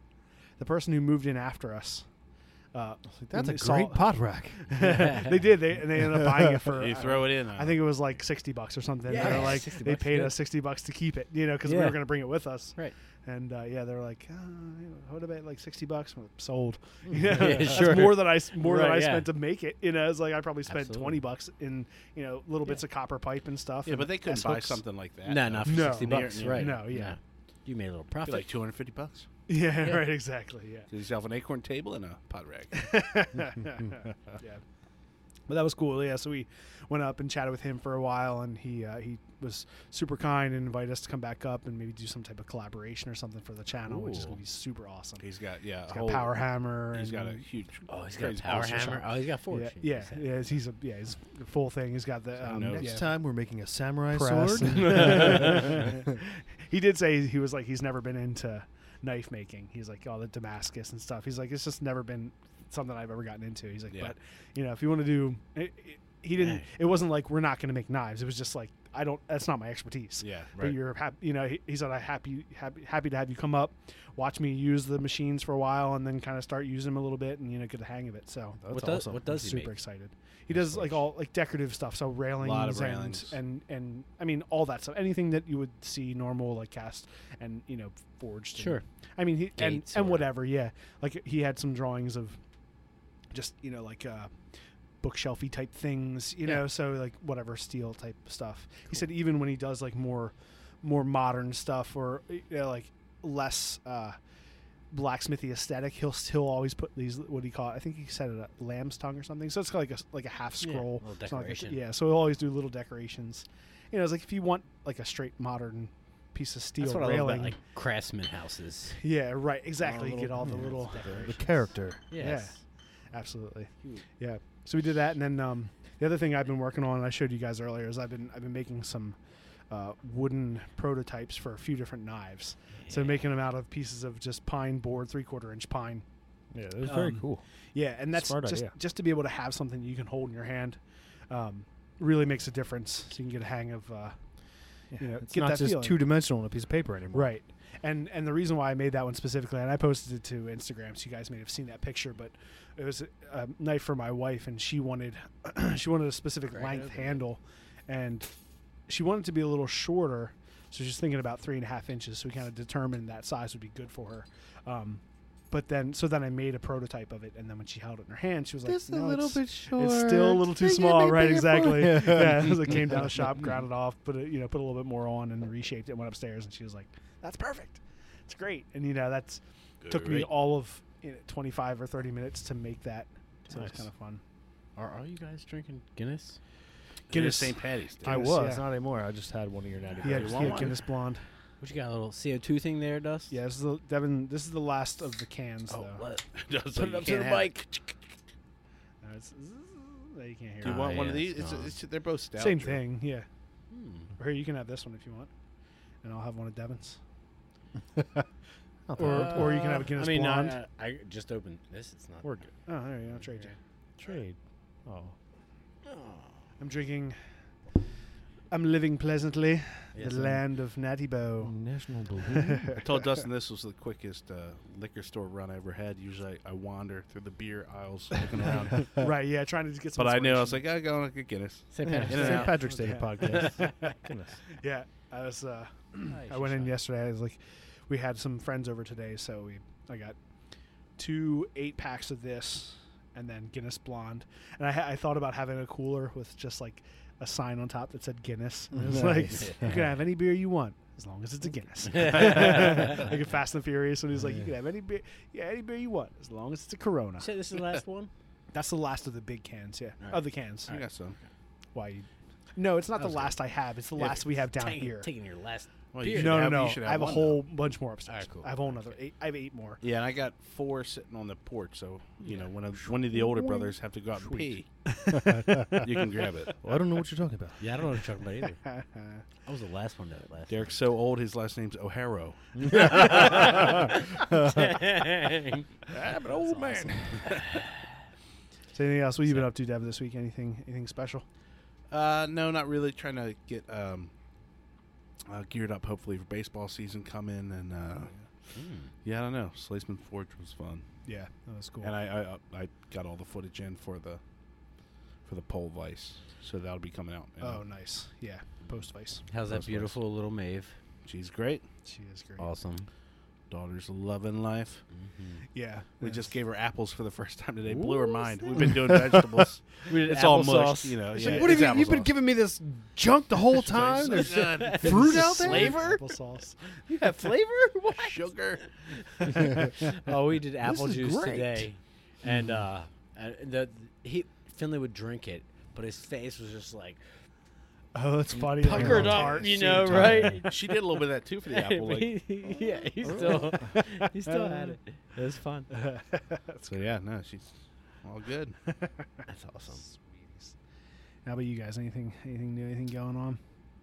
The person who moved in after us, uh, That's a we saw- great pot rack. they did. They, they ended up buying it for, You uh, throw it in. I think it was like sixty bucks or something. Yeah, They're like, sixty they bucks, paid good. us sixty bucks to keep it, you know, because we Yeah. were going to bring it with us. Right. And uh, yeah, they were like, oh, you know, what about like sixty bucks? Well, sold. Yeah, That's sure. more than I s- more than Right, I yeah. spent to make it. You know, it's like I probably spent Absolutely. twenty bucks in you know little bits of copper pipe and stuff. yeah, and but they couldn't S buy hooks. something like that. No, not for No. sixty bucks, Near- right? No, yeah. You made a little It'd profit. be like two hundred fifty bucks. Yeah, Yeah. right, exactly. Yeah. Get yourself an acorn table and a pot rack. yeah. But that was cool. Yeah, so we went up and chatted with him for a while, and he uh, he was super kind and invited us to come back up and maybe do some type of collaboration or something for the channel, which is Ooh. going to be super awesome. He's got yeah, He's a got whole- Power Hammer. He's and got a huge. Oh, he's got a crazy power poster hammer. shop. Oh, he's got four. yeah, shit, yeah, you said. yeah. He's a yeah, he's the full thing. He's got the um, knows? yeah, Next time we're making a samurai press sword. and- he did say he was like he's never been into knife making. He's like all the Damascus and stuff. He's like it's just never been something I've ever gotten into. He's like, Yeah. but you know, if you want to do, it, it, he didn't. It wasn't like we're not going to make knives. It was just like I don't. That's not my expertise. Yeah, But right. you're happy. You know, he, he said, "I happy happy happy to have you come up, watch me use the machines for a while, and then kind of start using them a little bit, and you know, get the hang of it." So That's What does- awesome. what does he super make? excited. He does like all like decorative stuff, so railings, of and, railings. and and I mean all that stuff, anything that you would see normal like cast and you know forged. and- Sure. I mean, he, and Gates and or- whatever, yeah. Like he had some drawings of just you know like uh, bookshelfy type things, you Yeah. know. So like whatever steel type stuff. He said even when he does like more more modern stuff or you know, like less uh, blacksmithy aesthetic, he'll still always put these what do you call it? I think he said it a lamb's tongue or something. So it's like a like a half Yeah, scroll, little something like that. decoration. yeah. So he'll always do little decorations. You know, it's like if you want like a straight modern piece of steel That's what I railing. love about like craftsman houses. Yeah, right. Exactly. You little- get all the yeah, little. The character. Yes. Absolutely. Yeah. So we did that, and then um, the other thing I've been working on, and I showed you guys earlier, is I've been I've been making some uh, wooden prototypes for a few different knives. So making them out of pieces of just pine board, three quarter inch pine. Yeah, that was very Um, cool. Yeah, and that's Smart just idea. just to be able to have something you can hold in your hand, um, really makes a difference. So you can get a hang of. Uh, you know, It's get not that just feeling. two dimensional on a piece of paper anymore. Right. And and the reason why I made that one specifically, and I posted it to Instagram, so you guys may have seen that picture, but it was a, a knife for my wife, and she wanted she wanted a specific Crack it length open. handle, and she wanted it to be a little shorter, so she's thinking about three and a half inches. So we kind of determined that size would be good for her. Um, but then, so then I made a prototype of it, and then when she held it in her hand, she was like, Just no, a little it's, bit short. it's still a little too Make it small, big, right? bigger for Exactly. you. Yeah, so I came down the shop, ground it off, put it, you know, put a little bit more on, and reshaped it. Went upstairs, and she was like, "That's perfect. It's great." And you know, that's took me Great. all of you know, twenty-five or thirty minutes to make that. So it was Nice. kind of fun. Are, are you guys drinking Guinness? Guinness. Saint Patty's Day. I Guinness, was yeah. not anymore. I just had one of your natty He had, Buddies. he want had one? Guinness Blonde. What you got? A little C O two thing there, Dust? Yeah, this is the Devin. This is the last of the cans, Oh, though. what? Just so Put it you up to can't the have it. bike. No, it's, no, you can't hear. Do you it. Ah, want one of yeah, these? it's It's, gone. it's, they're both stout. Same Drew. thing. Yeah. Hmm. Or here, you can have this one if you want, and I'll have one of Devin's. Oh, Or uh, or you can have a Guinness I mean, Blonde. I, I, I just opened this. It's not. We're good. Oh, there you go. I'll trade you. Trade. Oh. Oh. I'm drinking. I'm living pleasantly. Yes, the I'm- land of Natty Bo. National Balloon. I told Dustin this was the quickest uh, liquor store run I ever had. Usually I, I wander through the beer aisles looking around. Right, yeah, trying to get some. But I knew I was inspiration. like, I go and get Guinness. Saint Yeah, Patrick's In and Saint out. Patrick's Day Yeah. podcast. Goodness. Yeah, I was. Uh, Nice, I went in shot. yesterday. I was like, we had some friends over today, so we I got two eight packs of this, and then Guinness Blonde. And I ha- I thought about having a cooler with just like a sign on top that said Guinness. And it was Nice. like, you can have any beer you want as long as it's a Guinness. Like in Fast and Furious, when he's like, you can have any beer, yeah, any beer you want as long as it's a Corona. You said this is the last one? That's the last of the big cans, yeah, All right. of the cans. I got some. Why? You, no, it's not I the was last I have. It's the Yeah, last we have down taking, here. Taking your last. Well, Beer. you should No, have, no, you no. should I have a one, whole though. bunch more upstairs. Alright, cool. I have a whole another eight. I have eight more. Yeah, and I got four sitting on the porch. So you know, when a, one of the older brothers have to go out and pee, you can grab it. Well, I don't know what you're talking about. Yeah, I don't know what you're talking about either. I was the last one to it last. Derek's so old, his last name's O'Hara. Dang. I'm an old man. So anything else? What you been up to, Dev, this week? Anything? Anything special? Uh, no, not really. Trying to get um, uh, geared up, hopefully, for baseball season coming. And uh, Hmm. yeah, I don't know. Slaceman Forge was fun, Yeah, that was cool. and I, I I got all the footage in for the for the pole vice, so that'll be coming out. you know. oh, nice. Yeah, post vice. How's that Those beautiful little Maeve? She's great. She is great. Awesome. Daughter's loving life. Mm-hmm. Yeah, We yes. just gave her apples for the first time today. Ooh, Blew her what's mind. that? We've been doing vegetables. We did It's all applesauce. mushed, you know. It's Yeah, like, what have it's you? You've been applesauce. giving me this junk the whole time. So There's good. fruit out there. Flavor? Applesauce. You have flavor? What? Sugar. Oh, we did apple is juice great. today, and uh, uh, the he Finley would drink it, but his face was just like Oh, it's funny. puckered like, up, tart. you know, right? She did a little bit of that too for the apple. Like, yeah, he still he still had it. It was fun. so yeah, no, she's all good. That's awesome. How about you guys? Anything anything new? Anything going on?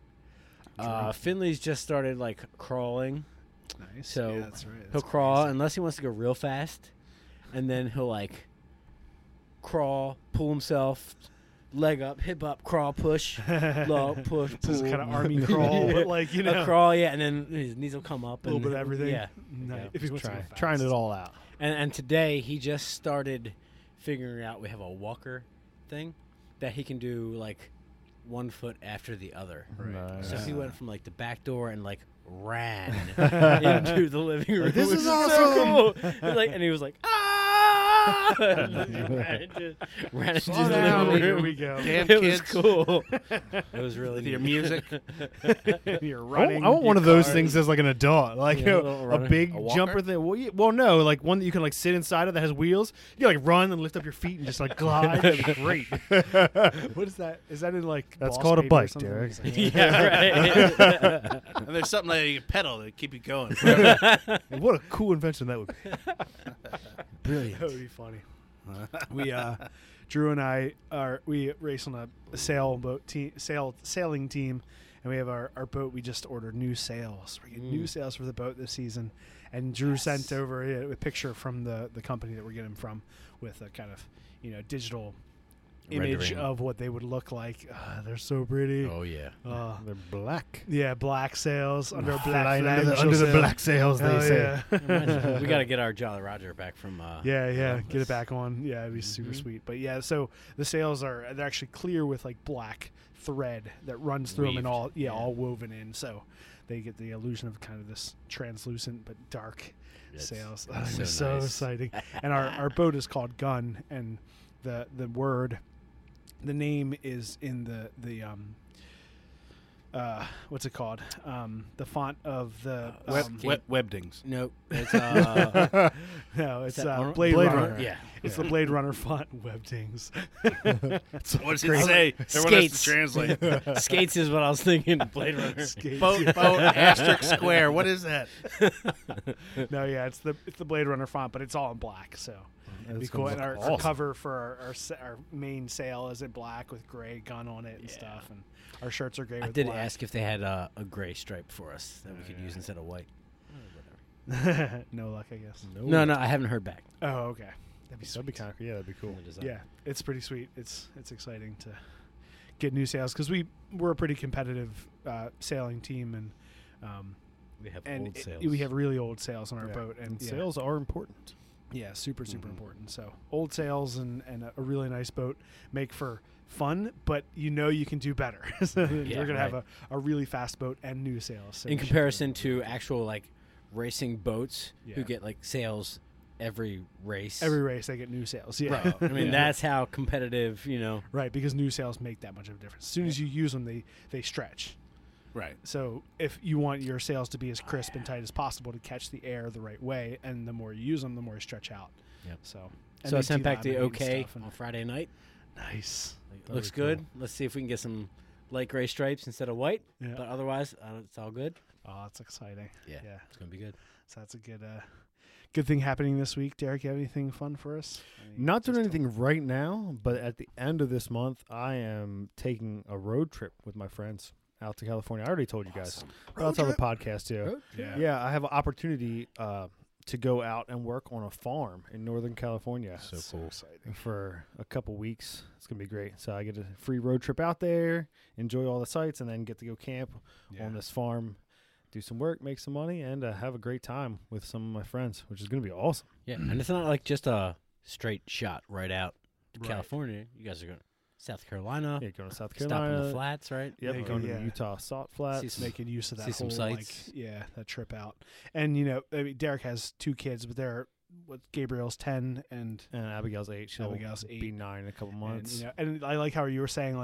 Uh, Finley's just started like crawling. Nice. So yeah, that's right. He'll That's crawl crazy. unless he wants to go real fast, and then he'll like crawl, pull himself, leg up, hip up, crawl, push, low, push, This is pull. kind of army crawl, but like you A know, crawl, yeah, and then his knees will come up. a little and bit of everything. Yeah. Nice. yeah. If he wants to Try, go fast. trying it all out. And and today he just started figuring out we have a walker thing that he can do like one foot after the other. Nice. So he went from like the back door and like ran into the living room. This which is so cool. And, like, and he was like, ah! And ran into, ran into Slow the down. living Here room. we go. Damn It kids. was cool. It was really With your neat. music. You're I want, running. I want one your of those car. things as like an adult, like Yeah, you a know, little a runner. big A walker? jumper thing. Well, yeah, well, no, like one that you can like sit inside of that has wheels. You can like run and lift up your feet and just like glide. That'd be great. What is that? Is that in like? That's Boss called a Baby or bike, something? Derek. Is that- Yeah, right. And there's something that you pedal to keep you going. What a cool invention that would be. Brilliant. That would be funny. we uh Drew and I are we race on a, a sailboat team sail sailing team, and we have our, our boat. We just ordered new sails. We're getting new Mm. sails for the boat this season, and Drew Yes. sent over a, a picture from the the company that we're getting from with a kind of you know digital image Rendering. of what they would look like. Uh, they're so pretty. Oh yeah. Uh, They're black. yeah, black sails under a black Flying flag. under the, she'll under the sail. black sails, they Hell say. yeah. Imagine. We got to get our Jolly Roger back from. Uh, Yeah, yeah, get Columbus. it back on. Yeah, it'd be super Mhm. sweet. But yeah, so the sails are they're actually clear with like black thread that runs through them and Weaved, all yeah, yeah. all woven in. So they get the illusion of kind of this translucent but dark It's- sails. it's Oh, so it's so nice. exciting. And our, our boat is called Gun, and the the word, the name is in the the um. Uh, what's it called? Um, the font of the Web, um, web, Webdings. Nope. It's uh. no, it's is that uh, Arnold- Blade, Blade Runner. Runner. Yeah. It's the Blade Runner font, Webdings. What does it say? Everyone has to Skates. translate. Skates is what I was thinking. Blade Runner. Skates. boat, boat, asterisk square. What is that? No, yeah, it's the it's the Blade Runner font, but it's all in black, so it'd be That's cool. gonna And our, look our awesome. cover for our our, sa- our main sail is in black with gray gun on it and Yeah. stuff, and our shirts are gray. I with did black. ask if they had uh, a gray stripe for us that we could use instead of white. No luck, I guess. No, no, I haven't heard back. Oh, okay. That'd be That'd be sweet. kind of yeah, that'd be cool. Yeah, it's pretty sweet. It's it's exciting to get new sails because we we're a pretty competitive uh, sailing team, and um, We have and old it- sails. we have really old sails on our Yeah. boat, and And yeah. sales are important. Yeah, super, super Mhm. important. So old sails and, and a, a really nice boat make for fun, but you know you can do better. So Yeah, you're gonna have right. a, a really fast boat and new sails. So in you should- comparison to actual like racing boats Yeah. who get like sails every race. every race they get new sails. Yeah, Right. I mean, Yeah. that's how competitive, you know. right because new sails make that much of a difference. As soon as you use them, they they stretch. Right. So if you want your sails to be as crisp and tight as possible to catch the air the right way, and the more you use them, the more you stretch out. Yep. So and So I they sent back the delaminate and okay stuff, and- on Friday night. Nice. Like, Very looks cool. good. Let's see if we can get some light gray stripes instead of white. Yeah. But otherwise, uh, it's all good. Oh, that's exciting. Yeah. Yeah. It's gonna be good. So that's a good uh, good thing happening this week. Derek, you have anything fun for us? Any- Not doing just- anything right now, but at the end of this month, I am taking a road trip with my friends out to California. I already told you guys. Awesome. But I'll tell the podcast too. Road trip? Yeah, I have an opportunity uh, to go out and work on a farm in Northern California. So That's cool. exciting. For a couple weeks. It's going to be great. So I get a free road trip out there, enjoy all the sights, and then get to go camp Yeah. on this farm, do some work, make some money, and uh, have a great time with some of my friends, which is going to be awesome. Yeah, and it's not like just a straight shot right out to Right. California. You guys are going to South Carolina, Yeah, going to South stop Carolina. in the flats, right? Yep, Yeah, going yeah. to Utah Salt Flats. See some- Making use of that See some whole sights. like yeah that trip out, and you know I mean, Derek has two kids, but they're what Gabriel's ten and and Abigail's eight. She'll Abigail's be eight. nine in a couple and, months. you know, and I like how you were saying like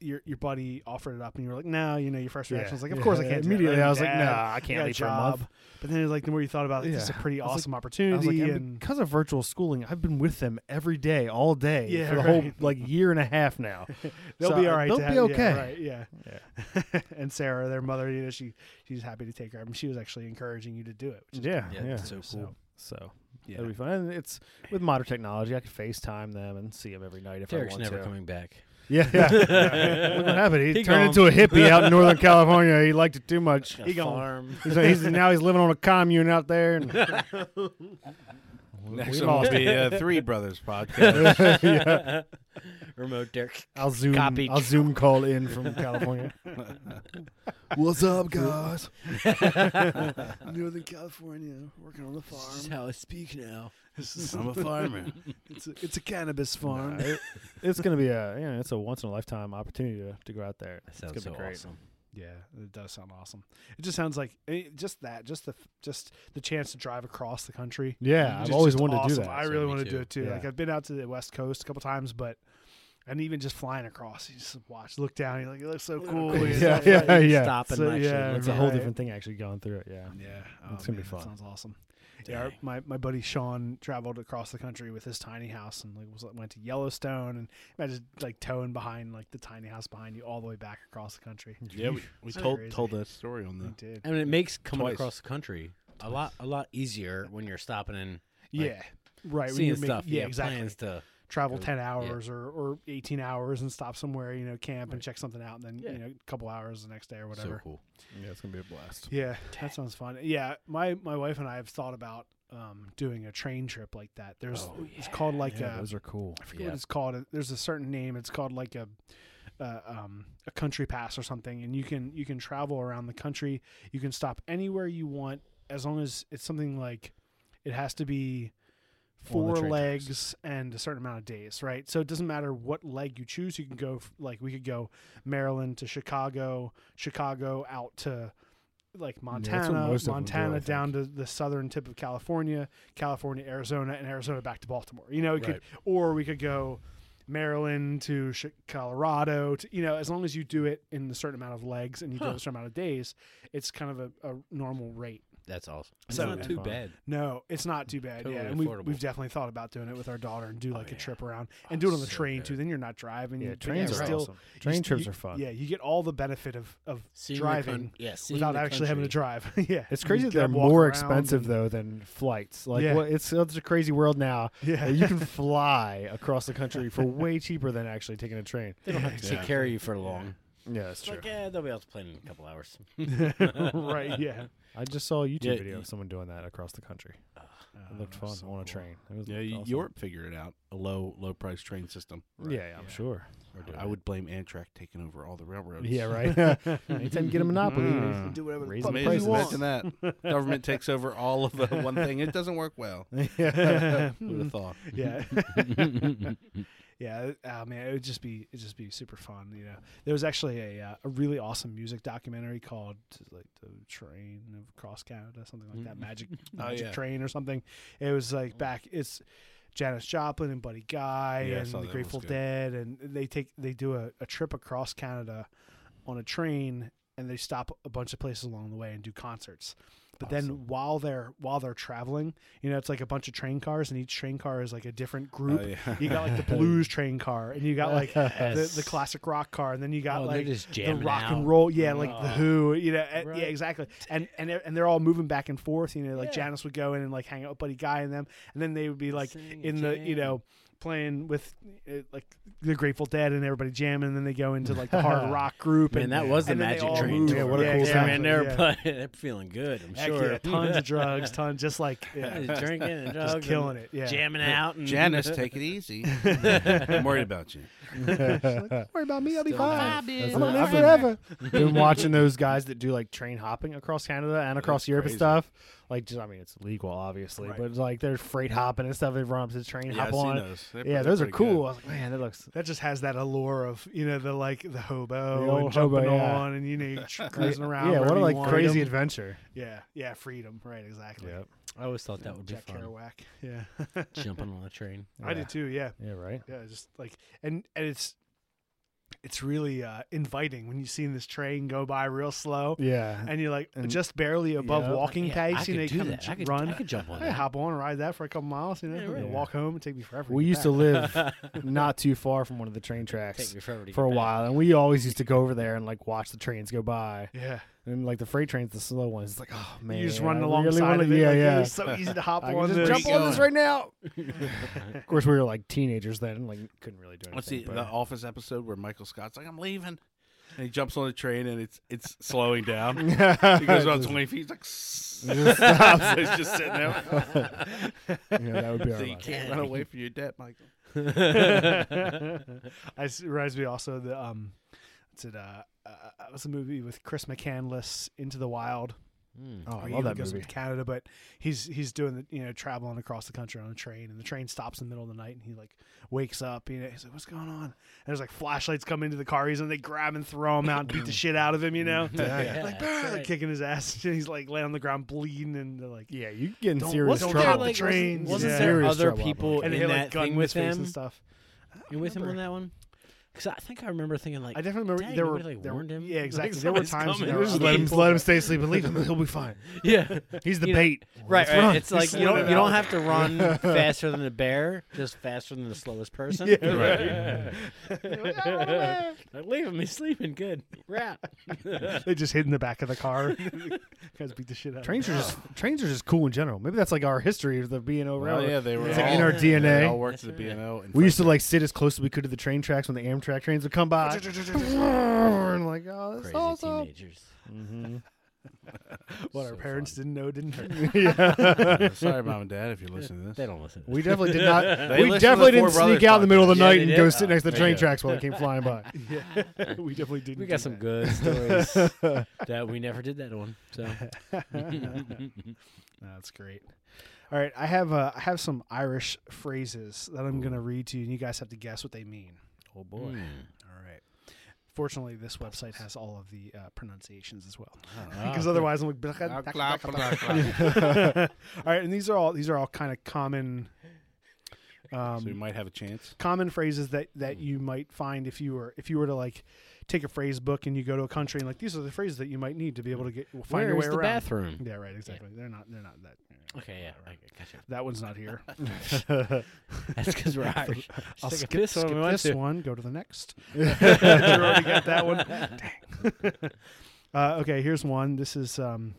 your your buddy offered it up, and you were like, no, you know, your first reaction Yeah. was like, of Yeah. course I can't. do that. Immediately, Like, I was like, Dad, nah, I I can't got a leave for a job. month. But then, like, the more you thought about it, this is a Yeah. pretty I was like- awesome I was opportunity. like, and because of virtual schooling, I've been with them every day, all day, Yeah, for the whole right. like year and a half now. they'll So, be all right. they'll to be have- okay. Yeah, right. Yeah. Yeah. And Sarah, their mother, you know, she she's happy to take her. I mean, she was actually encouraging you to do it. Which is Yeah, Yeah, yeah. it's so cool. So Yeah. it'll be fun. And it's with modern technology, I can FaceTime them and see them every night if Derek's I want never to. coming back. Yeah, yeah. Look what happened. He, He turned gone. into a hippie out in Northern California. He liked it too much. A He gone. farm. He's, he's now he's living on a commune out there. And Next we one will lost be it. a Three Brothers podcast. Yeah. Remote Derek. I'll zoom. Copy. I'll zoom call in from California. What's up, guys? Northern California, working on the This is farm. how I speak now. I'm a farmer. It's a, it's a cannabis farm. Nah, it- it's gonna be a you know it's a once in a lifetime opportunity to, to go out there. That It's sounds gonna so be great. awesome. Yeah, it does sound awesome. It just sounds like eh, just that, just the f- just the chance to drive across the country. Yeah, I've Just- always just wanted to do awesome. that. I So really me want to too. do it too. Yeah. Like I've been out to the West Coast a couple times, but and even just flying across, you just watch, look down, you're like, it looks so cool. cool. you yeah, know, yeah, like- yeah. Stop and So, actually yeah, look It's a at whole right. different thing actually going through it. Yeah. Yeah, It's oh, gonna be man, fun. That sounds awesome. Yeah, our- Dang. my my buddy Sean traveled across the country with his tiny house and like was went to Yellowstone and imagine like towing behind like the tiny house behind you all the way back across the country. Yeah, we, we So told crazy. told that story on They the. did. I mean, it makes coming Twice. across the country a lot a lot easier when you're stopping and Yeah, right. when seeing you're making- stuff. yeah, Yeah, exactly. plans to. Travel Go- ten yeah. hours or, or eighteen hours and stop somewhere, you know, camp and check something out, and then Yeah. you know, a couple hours the next day or whatever. So cool. Yeah, it's gonna be a blast. Yeah, that sounds fun. Yeah, my my wife and I have thought about um, doing a train trip like that. There's Oh, it's called like Yeah, a those are cool. I forget Yeah. what it's called. There's a certain name. It's called like a uh, um, a country pass or something, and you can you can travel around the country. You can stop anywhere you want as long as it's something like it has to be On the four train legs and a certain amount of days, right? So it doesn't matter what leg you choose. You can go f- like we could go Maryland to Chicago, Chicago out to like that's what Montana, most of them do, I Montana think. down to the southern tip of California, California, Arizona, and Arizona back to Baltimore. You know, we could, Right. or we could go Maryland to Chi- Colorado. To, you know, as long as you do it in a certain amount of legs and you do it Huh. a certain amount of days, it's kind of a, a normal rate. That's awesome. So- It's not too Fun. bad. No, it's not too bad. Totally yeah, and we've, affordable. we've definitely thought about doing it with our daughter and do Oh, like a yeah. trip around and do it on the so train good. too. Then you're not driving. Yeah, you, trains but are still, awesome. you Train st- trips you- are fun. Yeah, you get all the benefit of of Seeing the driving coun- yeah, seeing without the actually having to country. drive. yeah, It's You crazy that get they're up, walk more around expensive and- though than flights. Like, Yeah. what, it's such a crazy world now. Yeah, that you can fly across the country for way cheaper than actually taking a train. They don't have to Yeah. take care of you for long. Yeah, that's It's true. like, yeah, they'll be able to play in a couple hours. right. Yeah, I just saw a YouTube Yeah, video y- of someone doing that across the country. It looked Oh, fun so on a cool. train. It was Yeah, looked y- awesome. Europe figured it out. A low low price train system. Yeah, yeah, I'm Yeah. sure. I would blame Amtrak taking over all the railroads. Yeah, right. Anytime you get a monopoly, Mm. do whatever the raise fuck the you Amazing. prices. want. Imagine that. Government takes over all of the one thing. It doesn't work well. yeah. Who would have thought? Yeah. Yeah, uh, man, it would just be it just be super fun, you know. There was actually a uh, a really awesome music documentary called like the Train of Across Canada, something like that, Magic Oh, Magic yeah. Train or something. It was like back it's Janis Joplin and Buddy Guy Yeah, I and saw the that. It Grateful was good. Dead, and they take they do a, a trip across Canada on a train, and they stop a bunch of places along the way and do concerts. But then while they're while they're traveling, you know, it's like a bunch of train cars, and each train car is like a different group. Oh, yeah. You got like the blues train car, and you got like the, Yes. the classic rock car, and then you got Oh, they're like just the jamming rock out. and roll, yeah, like the Oh. Who, you know, and- Right. yeah, exactly. And and they're, and they're all moving back and forth, you know, like Yeah. Janice would go in and like hang out with Buddy Guy and them, and then they would be like Sing, in the you jam. know playing with uh, like the Grateful Dead and everybody jamming, and then they go into like the hard rock group. Man, and, that was the and then they Magic all Train. move. Yeah, what a Yeah, cool exactly, Man, they're, yeah. playing- they're feeling good, I'm Heck sure. yeah, tons of drugs, tons, just like yeah, Just drinking and drugs. just killing and it. Yeah, Jamming out. And Janice, take it easy. I'm worried about you. Don't worry about me, I'll be Still fine. have- That's I'm it. gonna live I've been- forever. been watching those guys that do like train hopping across Canada and across That's Europe crazy. and stuff. Like, just I mean, it's legal, obviously, Right. but it's like they're freight hopping and stuff. They run up to the train, Yeah, hop I've seen on. it. those. They're- Yeah, they're those are pretty cool. good. I was like, man, that looks. That just has that allure of you know the like the hobo The old and jumping hobo, yeah. on and you know you're tr- cruising around. Yeah, what wherever a you like want. crazy Freedom. adventure. Yeah, yeah, freedom. Right, exactly. Yep. I always thought that would be Jack fun. Kerouac. Yeah, Jumping on a train. I did too. Yeah, Yeah, right. yeah, just like and and it's it's really uh, inviting when you see this train go by real slow. Yeah. And you're like And- just barely above yeah. walking Yeah, pace. I you could know, you do kinda that. j- I could, run. I could jump on Hey, that. hop on, ride that for a couple miles. You know, Yeah, you right. walk home and take me forever. we get used to back. live not too far from one of the train tracks Take me forever to for a get back. while, and we always used to go over there and like watch the trains go by. Yeah, And like the freight trains, the slow ones, it's like, oh man, you just running I alongside really wanna- of it. Yeah, like, yeah. It's so easy to hop I on. can just this. jump on this going. right now. Of course, we were like teenagers then, and like couldn't really do anything. What's the, but- the Office episode where Michael Scott's like, I'm leaving. And he jumps on the train and it's it's slowing down. He goes about twenty feet. He's like, "Sss." Just stops. So he's just sitting there. Yeah, that would be our So you life. can't run away from your debt, Michael. I s- reminds me also the um, what's it? Uh, uh, it was a movie with Chris McCandless, Into the Wild. Mm. Oh, I where he love that goes movie. to Canada, but he's he's doing the you know traveling across the country on a train, and the train stops in the middle of the night, and he like wakes up. You know, he's like, "What's going on?" And there's like flashlights come into the car, he's and they grab and throw him out and beat the shit out of him. You know, Yeah, like, that's "Bah," right. kicking his ass. And he's like laying on the ground bleeding, and they're like, Yeah, you get in Don't- serious don't trouble. there, there like, like trains, wasn't, wasn't yeah. there Serious other trouble, people and in they hit that like gun thing in with his face him? and stuff. I You with him remember. on that one? Because I think I remember thinking like, I definitely remember dang, there were nobody, like, there were- warned him? Yeah, Like, exactly. there were somebody's times coming. when there Just were let him, people- let him stay asleep and leave him. He'll be fine. yeah, He's the You know, bait. right, Let's right. run. It's like you Slow don't it you don't down. have to run faster than a bear, just faster than the slowest person. Yeah, Like, leave him. He's sleeping. Good. Rat. They just hid in the back of the car. Guys beat the shit out. Trains of are him. just trains are just cool in general. Maybe that's like our history of the B and O Well, railroad. yeah, they were It's all, like in our D N A. They all worked That's at the right. B and O. and We used to Frederick. like sit as close as we could to the train tracks when the Amtrak trains would come by. and like, oh, that's Crazy awesome. teenagers. Mm-hmm. What our So parents fun. didn't know didn't hurt. Yeah. Sorry, mom and dad, if you're listening to this. They don't listen. To We this. definitely did not. They we listened to definitely the Four didn't sneak Brothers out in the middle of the podcast. night Yeah, and they go did? sit next to the Oh, train yeah. tracks while it came flying by. Yeah, we definitely didn't. We do got some that. good stories that we never did that one. So That's great. All right, I have uh, I have some Irish phrases that I'm going to read to you, and you guys have to guess what they mean. Oh boy. All right. Fortunately, this website has all of the uh, pronunciations as well, Ah, because okay. otherwise I'm like. All right, and these are all these are all kind of common. Um, So we might have a chance. common phrases that, that you might find if you were if you were to like take a phrase book and you go to a country and like these are the phrases that you might need to be able to get find Where your way is the around. bathroom? Yeah, right. Exactly. They're not. They're not that. Okay, yeah, I gotcha. That one's not here. That's because we're Irish. I'll Just skip take this this, one skip we went this to. one. Go to the next. we already got that one. Dang. uh, okay, here's one. This is um.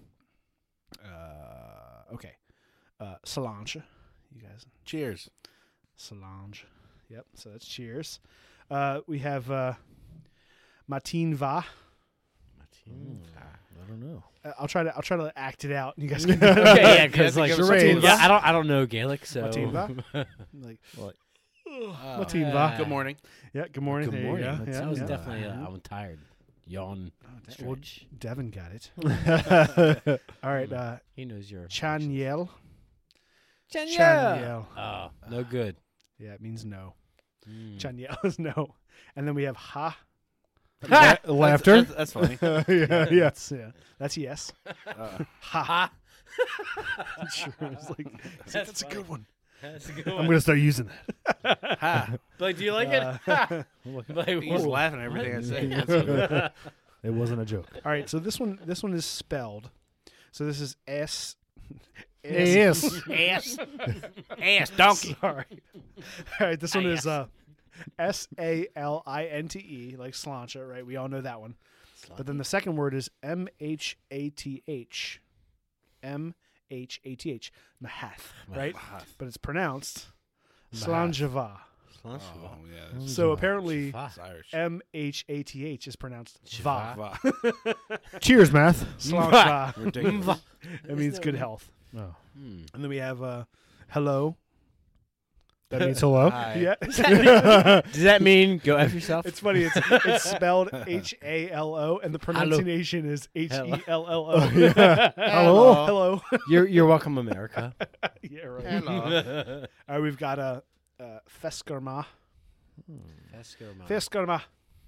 Uh, okay. Uh, Solange. You guys. Cheers. Solange. Yep. So that's cheers. Uh, we have uh, Matin va. Mm. I don't know. Uh, I'll try to I'll try to act it out. You guys can Okay, yeah, because Yeah, like give us charades. yeah, I don't I don't know Gaelic, so Matin va. Like Uh, Matin uh, va. Good morning. Yeah. Good morning. Good There you morning. go. That's- Yeah, I was yeah. definitely uh, I'm tired. Yawn. Oh, da- well, Stretch. Devin got it. All right. Uh, He knows your Chaniel. Chaniel. Chaniel. Oh, no good. Yeah, it means no. Mm. Chaniel is no. And then we have ha. La- laughter. That's, that's funny. yeah, yeah. That's, yeah. That's yes. Uh, Ha. Sure. It's like, it's like, that's a funny. good one. That's a good I'm gonna start using that. ha. Like, do you like Uh, it? Like, He's whoa. laughing at everything I say. What? That's good. It wasn't a joke. All right. So this one, this one is spelled. So this is S. Yes. Ass. Ass donkey. Sorry. All right. This one is Ass. uh, S A L I N T E, like sláinte, right? We all know that one. But then the second word is M H A T H. M H A T H. Mahath, right? But it's pronounced Slangeva. Oh, yeah. That's, So apparently that's Irish. M H A T H is pronounced Va. Va. Cheers, math. Slangeva. Ridiculous. It means good health. Oh. Hmm. And then we have uh, hello. That means hello. Hi. Yeah. Does that mean go F yourself? It's funny. It's it's spelled H A L O, and the pronunciation is H E L L O. Hello. Hello. You're you're welcome, America. Yeah, right. Hello. All right, we've got a uh, uh, Feskarma. Feskarma. Feskarma.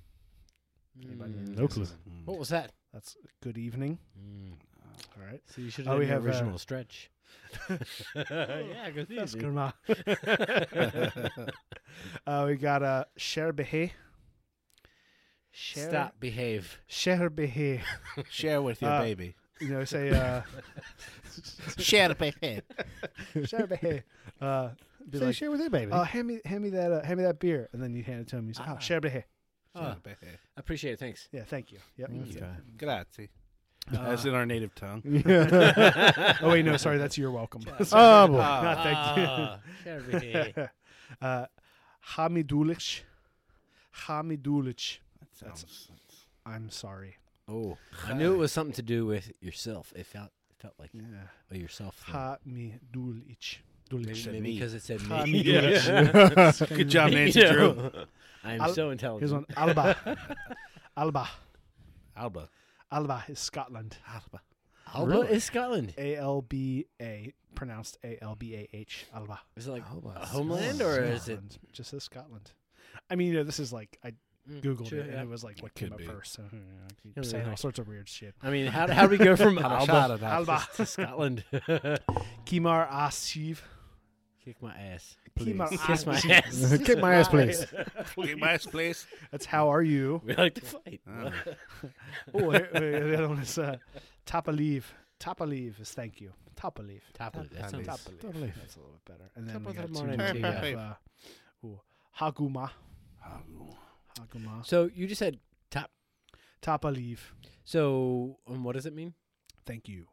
Mm. No clue. What was that? That's good evening. Mm. All right. So you should Oh, have we done have, the uh, original stretch. yeah, good Feskarma. uh, we got a uh, Sherbehe. Share, Stop. Behave. Share behe. Share with your Uh, baby. You know, say uh, Share baby. share behe. Uh, be Say, like, share with your baby. oh, hand me, hand me that, uh, hand me that beer, and then you hand it to him. He's like, oh, Ah. share behe. Oh, Share I baby. appreciate it. Thanks. Yeah, thank you. Yep. Thank that's you. it. Grazie. Uh, As in our native tongue. oh wait, no, sorry, that's you're welcome. Oh, boy. Not Ah, share behave. thank you. uh, Hamidulich. Hamidulich. That sounds. I'm sorry. Oh, I knew it was something to do with yourself. It felt it felt like Yeah. a yourself thing. Hamidulich. Maybe Dulich. said maybe me. because it said Ha, me. me Yeah. Good job, Nancy You Drew. know, I'm I'll- so Here's intelligent. one. Alba. Alba. Alba. Alba is Scotland. Alba. Alba Really? is Scotland. A L B A, pronounced A L B A H. Alba. Is it like Alba. a homeland or is it? Scotland. Just says Scotland. I mean, you know, this is like I Mm, googled sure, it and yeah. it was like what Could came up be. first. So you know, I keep Yeah, saying right. all sorts of weird shit. I mean, how how do we go from Have a shot Alba at that. Alba. to Scotland? Kimar Asiv. Kick my ass. Kimar Kiss my Asiv. ass. Kick my ass, please. Get my ass, please. That's how are you? We like to fight. Ah. Oh, here- here- the other one is uh, Tapaleave. Tapaleave is thank you. Tapaleave. Top of it. That Top sounds. of Tapaleave. That's a little bit better. And then Top we of got the two morning more. to We you. have, uh, ooh, Haguma. Haguma. So you just said top. Tapaleave. So um, what does it mean? Thank you.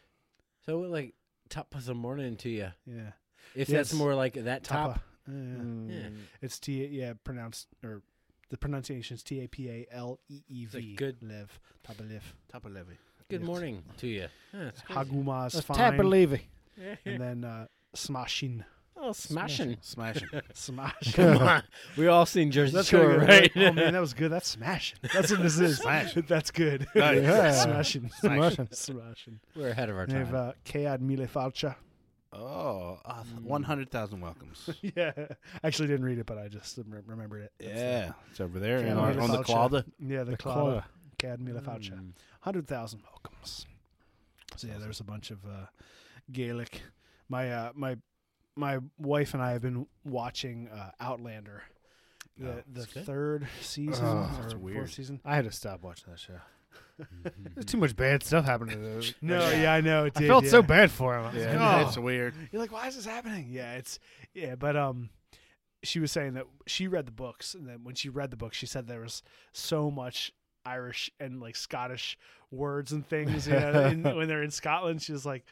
So like top of the morning to you. Yeah. If Yeah, that's it's more like that top. Tapa. Yeah. Mm. Yeah. It's T. Yeah, pronounced or the pronunciation is T A P A L E E It's V. like good- Live. Tapaleave. Top of levy. Good Yes. morning to you. Yeah, it's great. Haguma is Let's fine. tap a levy. And then uh, Smashin. Oh, smashing. Smashing. Smash. Come on. We all seen Jersey That's Shore, good. right? Oh man, that was good. That's smashing. That's what this is. Smash. That's good. Nice. Yeah. Smashing. Smashing. Smashing. We're ahead of our They have time. uh, Kead Mile Falcha. Oh, uh, one hundred thousand welcomes. Yeah, I actually didn't read it, but I just rem- remembered it. That's Yeah, it's over there Yeah, and on, Mile on the Falcha. Claude. it. Yeah, the, The Cloud. Claude. Kead Mile Falcha. Mm. Hundred thousand welcomes. So yeah, there's a bunch of uh, Gaelic. My uh, my my wife and I have been watching uh, Outlander, the Oh, the that's good. third season Oh, or that's weird. fourth season. I had to stop watching that show. There's too much bad stuff happening to those. No, yeah, I know. It I did, felt yeah. so bad for him. I was like, Yeah, oh. it's weird. You're like, why is this happening? Yeah, it's yeah, but um, she was saying that she read the books, and then when she read the books, she said there was so much Irish and like Scottish words and things. You know, in, when they're in Scotland, she was like,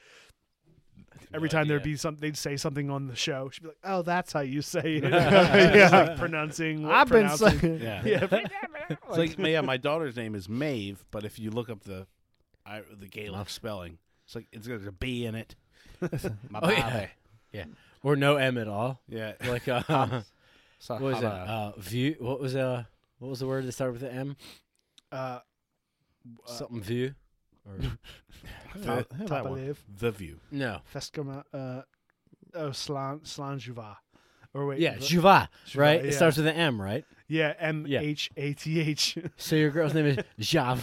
every No time there'd idea. be something, they'd say something on the show. She'd be like, "Oh, that's how you say it." Yeah. Just, like pronouncing. I've been pronouncing. saying. Yeah. Yeah, It's like, yeah, my daughter's name is Maeve, but if you look up the I, the Gaelic spelling, it's like it's got a B in it. My Oh, yeah. baby. Yeah. Or no M at all. Yeah. Like uh, So what was it? how about- Uh, view. What was uh what was the word that started with the M? uh, uh, Something view. Or the, Yeah, that one. Tapalev, the View. no. Feskama, uh, oh, Slan, Slanjuva. Or wait, Yeah, v- Juva, right? yeah. It starts with an M, right? yeah, M H A T H. So your girl's name is Jav.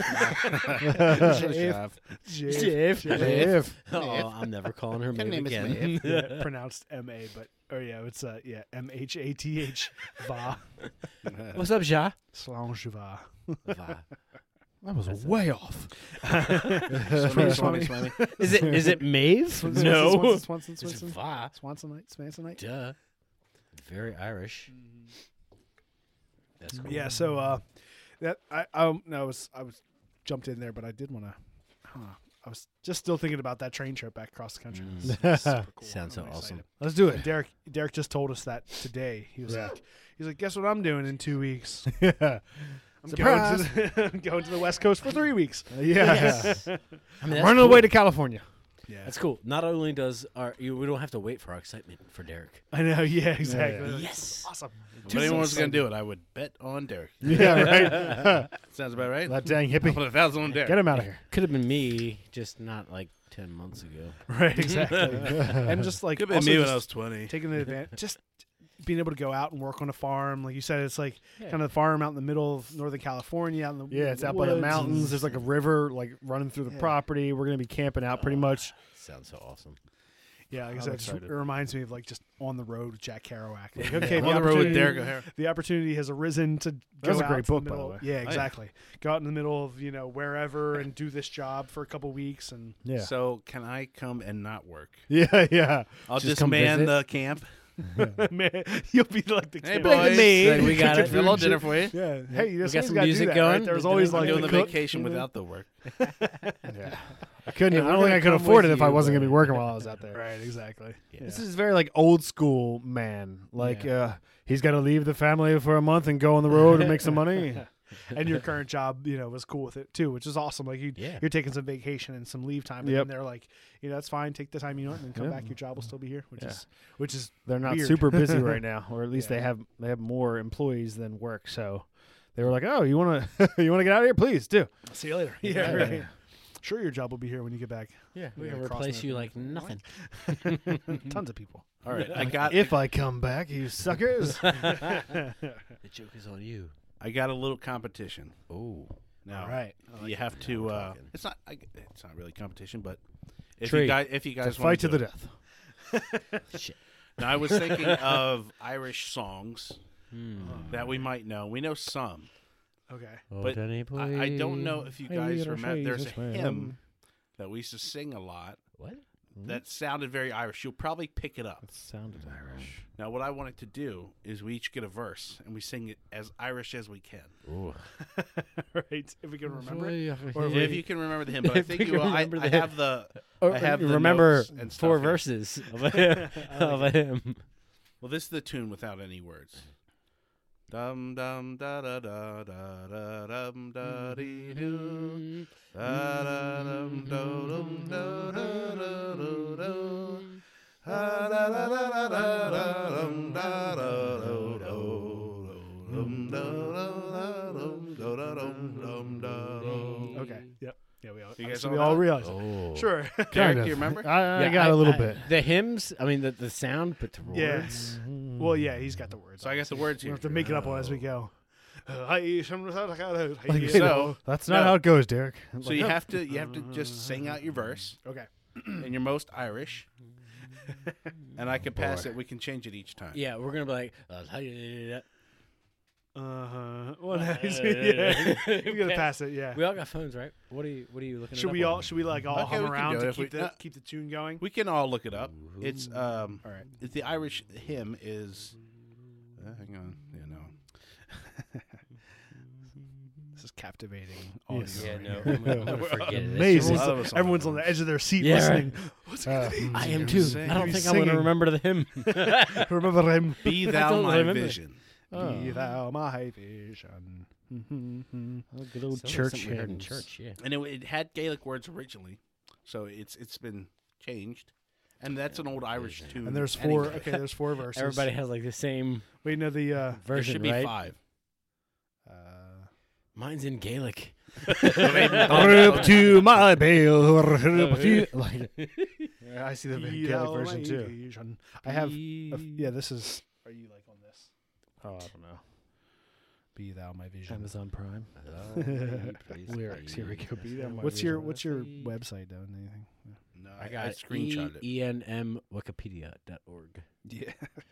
Jav. Jav. Oh, I'm never calling her Maeve name is again. Maeve. Yeah, pronounced M A, but or yeah, it's uh yeah M H A T H Va What's up, Ja? Slanjuva. Va. That was way off. Swimmy, swimmy, swimmy. Is it is it Maeve? Swanson, No. Swanson, Swanson, It's Swanson, Va. Swansonite, Swansonite. Duh. Very Irish. That's cool. Yeah, so uh, that I um no, I was I was jumped in there, but I did want to. Huh, I was just still thinking about that train trip back across the country. Mm. It was super cool. Sounds I'm so really awesome. excited. Let's do And it. Derek Derek just told us that today. He was Yeah. like, he's like, guess what I'm doing in two weeks? Yeah. I'm Surprise. going to the, I'm going to the West Coast for three weeks. Yeah. Yes. I mean, that's Running cool. away to California. Yeah, That's cool. Not only does our you, we don't have to wait for our excitement for Derek. I know. Yeah, exactly. Yeah. Yes. Awesome. If anyone was going to do it, I would bet on Derek. Yeah, right. Sounds about right. That dang I'll hippie. put a thousand on Derek. Get him out of here. Could have been me, just not like ten months ago. Right. Exactly. And just like Could have also been me when just I was twenty. taking the advantage, just being able to go out and work on a farm, like you said, it's like Yeah. kind of the farm out in the middle of Northern California, out in the Yeah, it's out by the woods mountains. and- There's like a river like running through the Yeah. property. We're gonna be camping out pretty much. Sounds so awesome. Yeah, like I I'm said, it just- excited. it reminds me of like just on the road with Jack Kerouac. Like, okay, On the road with opportunity- Derek O'Hara. The opportunity has arisen to go was a out great to book, the by the middle- way. Yeah, yeah. exactly. Go out in the middle of you know wherever and do this job for a couple weeks and Yeah. So can I come and not work? yeah, yeah. I'll Just just, come man visit? the camp. man, you'll be like the Hey, kid. boys. Like, we got it. Hello, dinner for you. Yeah. Hey, you got just some got to do music that, going? right? There's The always dinner- like I'm doing the cook, vacation you know? without the work. Yeah. I couldn't. Hey, I we're don't think gonna I could come afford it with if I you, wasn't but- gonna be working while I was out there. Right. Exactly. This is very like old school man. Like Yeah. uh, he's got to leave the family for a month and go on the road and make some money. And your current job, you know, was cool with it too, which is awesome. Like you, Yeah. you're taking some vacation and some leave time, and Yep. then they're like, you know, that's fine. Take the time you want, and then come Yeah. back. Your job will still be here, which Yeah. is, which is They're not Weird. super busy right now, or at least Yeah. they have they have more employees than work. So they were like, "Oh, you want to you want to get out of here? Please do." see you later. Yeah. Yeah. Right. Sure, your job will be here when you get back. Yeah, we Yeah, can crossing replace the- you like nothing. Tons of people. All right, I got If I come back, you suckers. The joke is on you. I got a little competition. Oh, Now, All right. you have to. we're Uh, talking. it's not. I, it's not really competition, but if Tree. you guys, if you It's a guys wanna fight to do the it. death. shit. Now, I was thinking of Irish songs Hmm. that we might know. We know some. Okay. But I, I don't know if you guys remember. There's a hymn that we used to sing a lot What? that sounded very Irish. You'll probably pick it up. It sounded Irish. Now, what I wanted to do is we each get a verse and we sing it as Irish as we can. Ooh. Right. If we can remember it. Or if you can remember the hymn, but I If think you you can will. I, remember I the have the. Or, I have the remember notes and stuff four here. verses of a, of a hymn. Well, this is the tune without any words. Dum dum da da da da da dum da dee doo. Da da dum do dum do do do do. Da da da da da da dum da da do do. Dum da da dum do da dum dum da do. Okay. Yep. Yeah, we all, You guys so all we all know? realize. Oh. Sure. Derek, Kind do of. you remember? I, I Yeah, got I- a little I- bit. The hymns, I mean, the, the sound, but the Yeah. words. Well, yeah, he's got the words. So I got the words We here. have to make it up as we go. Like, So- that's not no. how it goes, Derek. So you have to you have to just sing out your verse Okay. in your most Irish, and I can pass it. We can change it each time. Yeah, we're gonna be like. Uh, yeah. Uh huh. Well, nice. Yeah. We gotta pass it. Yeah. We all got phones, right? What are you? What are you looking? Should it we up all? on? Should we like all Okay, we hum can around do it to if keep we- the uh, keep the tune going? We can all look it up. It's um, All right. it's the Irish hymn is. Uh, hang on, you know. This is captivating. Audio Yes. Yeah, right no, here. I'm gonna, I'm gonna forget it. It's Amazing. just- A lot of us on Everyone's the on the phones. edge of their seat Yeah, listening. What's Uh, I am gonna too. say? I don't He's think I'm gonna singing. remember the hymn. Remember him? Be I thou don't my remember. vision. Oh. Be thou my vision. Mhm. A good old Sounds like church something we heard in hymns. church. Yeah. And it, it had Gaelic words originally, so it's it's been changed, and that's an old Irish Vision. tune. And there's four. anyway. Okay, there's four verses. Everybody has like the same Wait, no, the uh, There version, should be right? five. uh Mine's in Gaelic. Up to my bale. Like, I see the Be Gaelic thou version my too. vision. I have. A, yeah, this is. Are you like on this? Oh, I don't know. Be thou my vision. Amazon Prime. Lyrics. Here we go. Be thou my What's your vision. What's your website, though? Anything? No, I got screenshot it. E N M Wikipedia dot org. Yeah.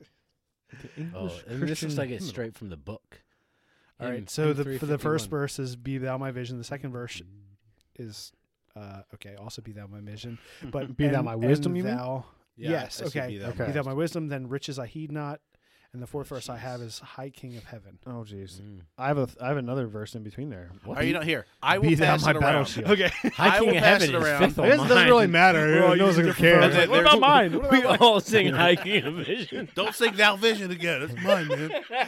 Oh, and this looks like it's straight from the book. All M- right. So the for the first M three fifty-one. verse is "Be thou my vision." The second verse is uh, okay. Also, "Be thou my vision." But Be thou and- my wisdom, and you mean? thou, Yeah, yes. I see Okay. Be thou Okay. Be thou my wisdom. Then riches I heed not. And the fourth verse I have is "High King of Heaven." Oh, jeez. Mm. I have a I have another verse in between there. What? Are you not here? I will Be thou pass my it battle around. shield. Okay. High I King will of pass Heaven it is around. fifth on It doesn't really mine. matter. We're all No one's using gonna different care. versions. What about mine? We all sing High King of Vision. Don't sing thou vision again. That's mine, man.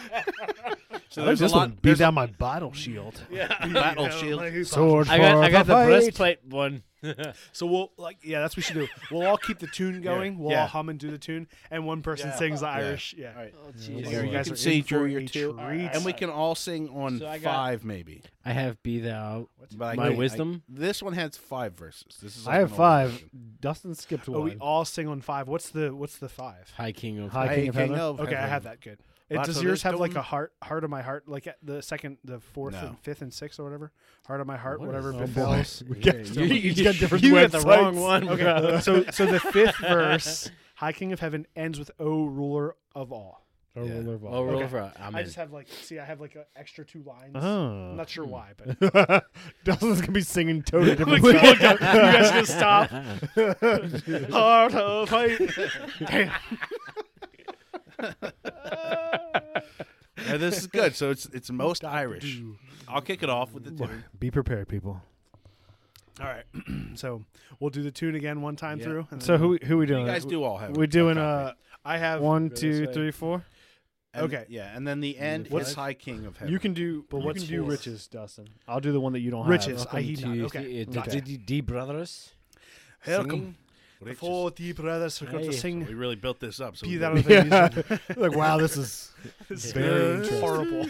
So I like there's a this lot. one. Be There's thou my battle shield. a battle shield. Sword I got, for I got the fight. breastplate one. So we'll like yeah, that's what we should do. We'll all keep the tune going. We'll Yeah. all hum and do the tune, and one person Yeah. sings the Yeah. Irish. Yeah. All right. Oh, jeez. Here, You you guys can are see in Drew for your a two, treat. and we can all sing on So I got- five maybe. I have Be Thou. But I My think- I- wisdom? this one has five verses. This is. I like have an old five. version. Dustin skipped Oh, one. we all sing on five. What's the What's the five? High King of High Hey, King of Heaven. of Okay, I Heaven. have that. Good. It, Lots does of yours this have like going- a heart, heart of my heart, like at the second, the fourth, No. and fifth, and sixth, or whatever? Heart of my heart, What whatever. is- Oh, befalls. boy. We got, You- you, you- each got different you got websites. the wrong one. Okay, bro. so so the fifth verse, High King of Heaven, ends with "O Ruler of all." Oh, Yeah. ruler of all. Oh, roll Okay. for I'm I in. just have like, see, I have like an extra two lines. Oh. I'm not sure why, but Dustin's gonna be singing totally different Look, stuff. look, you guys gonna stop? Heart of my damn. Yeah, this is good. So it's it's most Irish. I'll kick it off with the tune. Be prepared, people. All right, so we'll do the tune again one time Yeah. through. And So then who who we doing? You guys do all have. We're a doing copy. uh I have one, Really two, say. three, four. And- okay. Yeah, and then the end What's- is High King of Heaven. You can do, but what's you can do four? riches, Dustin. I'll do the one that you don't Riches. have. I heed not. Okay. The, Okay. the, the brothers. Welcome. Singing. The four deep brothers are going to Hey. sing. We really built this up. So Be we that did- of the Yeah. music. like wow, this is It's very very interesting. horrible.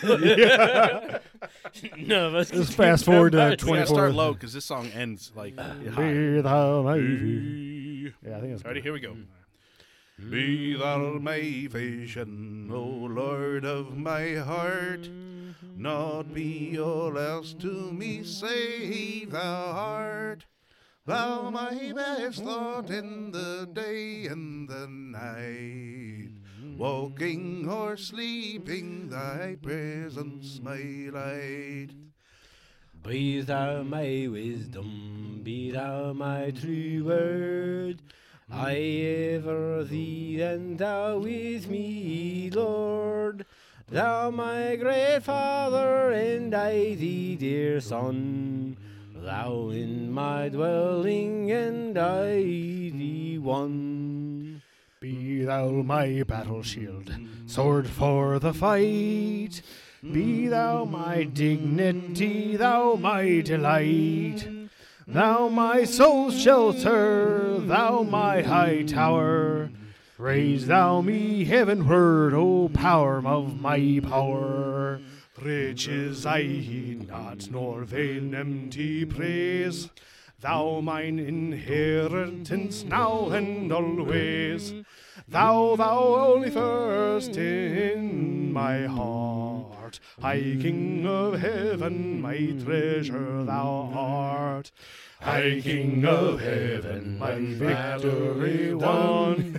None of us. Let's can fast do forward to that. we gotta twenty-four. start low because this song ends like high. Be thou mighty. Yeah, I think it's Ready? Here we go. Mm. Be thou my vision, O Lord of my heart. Not be all else to me save thou art. Thou my best thought in the day and the night. Walking or sleeping, thy presence my light. Be thou my wisdom, be thou my true word. I ever thee and thou with me, Lord. Thou my great Father and I thee, dear Son. Thou in my dwelling and I thee one. Be thou my battle shield, sword for the fight. Be thou my dignity, thou my delight. Thou my soul's shelter, thou my high tower. Raise thou me heavenward, O power of my power. Riches I heed not, nor vain empty praise. Thou mine inheritance now and always. Thou, thou only first in my heart. High King of Heaven, my treasure thou art. High King of Heaven, my victory won.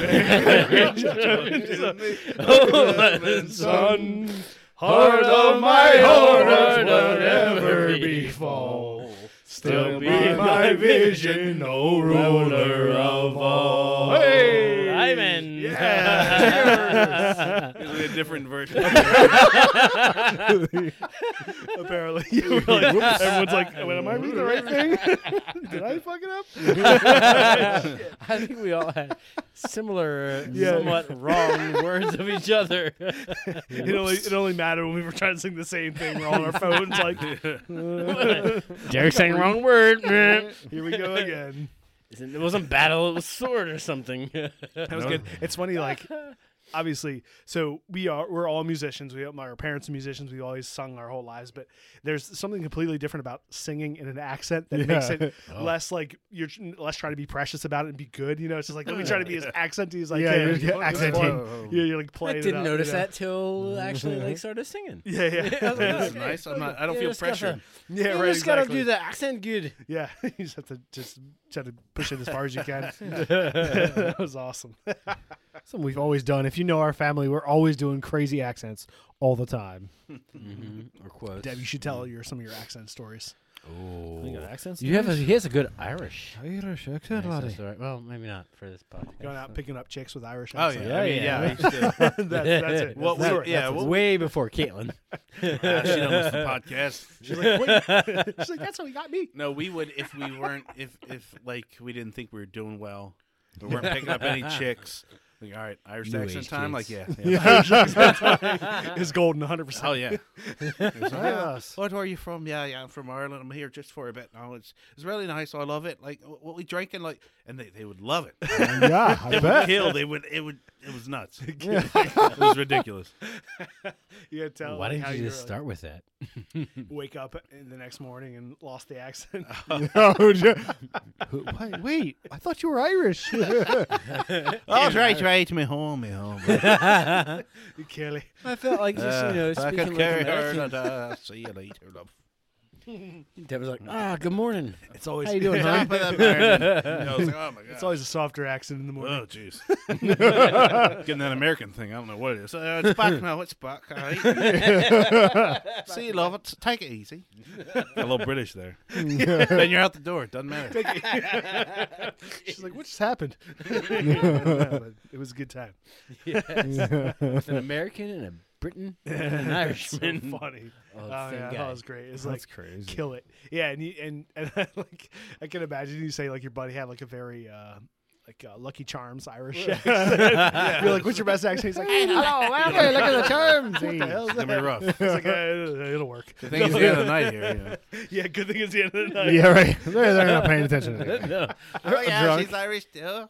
Son, heart of my heart, whatever befall, still be my vision, O ruler of all. Hey, Amen. Yeah. This is a different version. Apparently, you were like, everyone's like, "Wait, am I reading the right thing? Did I fuck it up?" I think we all had similar, Yeah. somewhat wrong words of each other. It only it only mattered when we were trying to sing the same thing. We're all on our phones, like, Derek saying wrong word. "Here we go again." It wasn't battle, it was sword or something. That was good. It's funny, like, obviously, so we are we're all musicians. We our parents are musicians. We've always sung our whole lives, but there's something completely different about singing in an accent that makes Yeah. it less like you're tr- less trying to be precious about it and be good. You know, it's just like let me try to be as accenty as I Yeah, can. you're- yeah, accenting. Whoa. Yeah, you're like I playing. it didn't up, notice you know? that till actually like started singing. Yeah, yeah, I was like, This is okay, nice. I'm not. I don't you feel just gotta- pressured. yeah. You Right. just gotta Exactly. do the accent good. Yeah, you just have to just try to push it as far as you can. That was awesome. Something we've always done. If you know our family, we're always doing crazy accents all the time. Mm-hmm. Or quotes. Deb, you should tell your some of your accent stories. Oh. accents? You have a, he has a good Irish. Irish accent, accent laddie. story. Well, maybe not for this podcast. Going out picking up chicks with Irish Oh accent. yeah, I mean, yeah. yeah. I used to- that's, that's it. Well, That's we- it. yeah, That's well- way before Caitlin. Ah, she don't listen to podcasts. She's like, wait. She's like, that's how he got me. No, we would if we weren't if if like we didn't think we were doing well, we weren't picking up any chicks. Like, all right, Irish New accent age time. kids. Like, yeah, yeah. It's golden, one hundred percent. Oh yeah. It's like, yeah. Yes. What are you from? Yeah, yeah, I'm from Ireland. I'm here just for a bit now. It's it's really nice. I love it. Like, what we drinking? Like, and they, they would love it. Yeah, I They would bet. kill. They would. It would. It was nuts. It was ridiculous. You gotta tell Why like, didn't how you you're, just like, start with that? wake up in the next morning and lost the accent. Oh, yeah. wait, wait, I thought you were Irish. Oh, right, right, me home, me home. You Kelly. I felt like just you know I speaking could like carry her. American. And, uh, see you later, love. Dad was like, ah, good morning. It's always How you doing, Top hon? of the morning. You know, it's like, oh my god. it's always a softer accent in the morning. Oh, jeez. Getting that American thing. I don't know what it is. Uh, it's back now. It's back. All right. See you, love it. Take it easy. A little British there. Then you're out the door. Doesn't matter. She's like, what just happened? But it was a good time. Yes. With an American and a Briton and an so Irishman. funny. Oh, Oh, same yeah, guy. that was great. It's That's like crazy. kill it. Yeah, and you, and and I, like I can imagine you say like your buddy had like a very uh like uh, Lucky Charms Irish accent. You're like, what's your best accent? He's like, hello, Hey, look at the charms. what the hell is It's going to be that? rough. It's like, uh, it'll work. The thing is, the end of the night here. You know. Yeah, good thing it's the end of the night. Yeah, right. They're, they're not paying attention to that. No. Oh, yeah, Drunk. she's Irish too.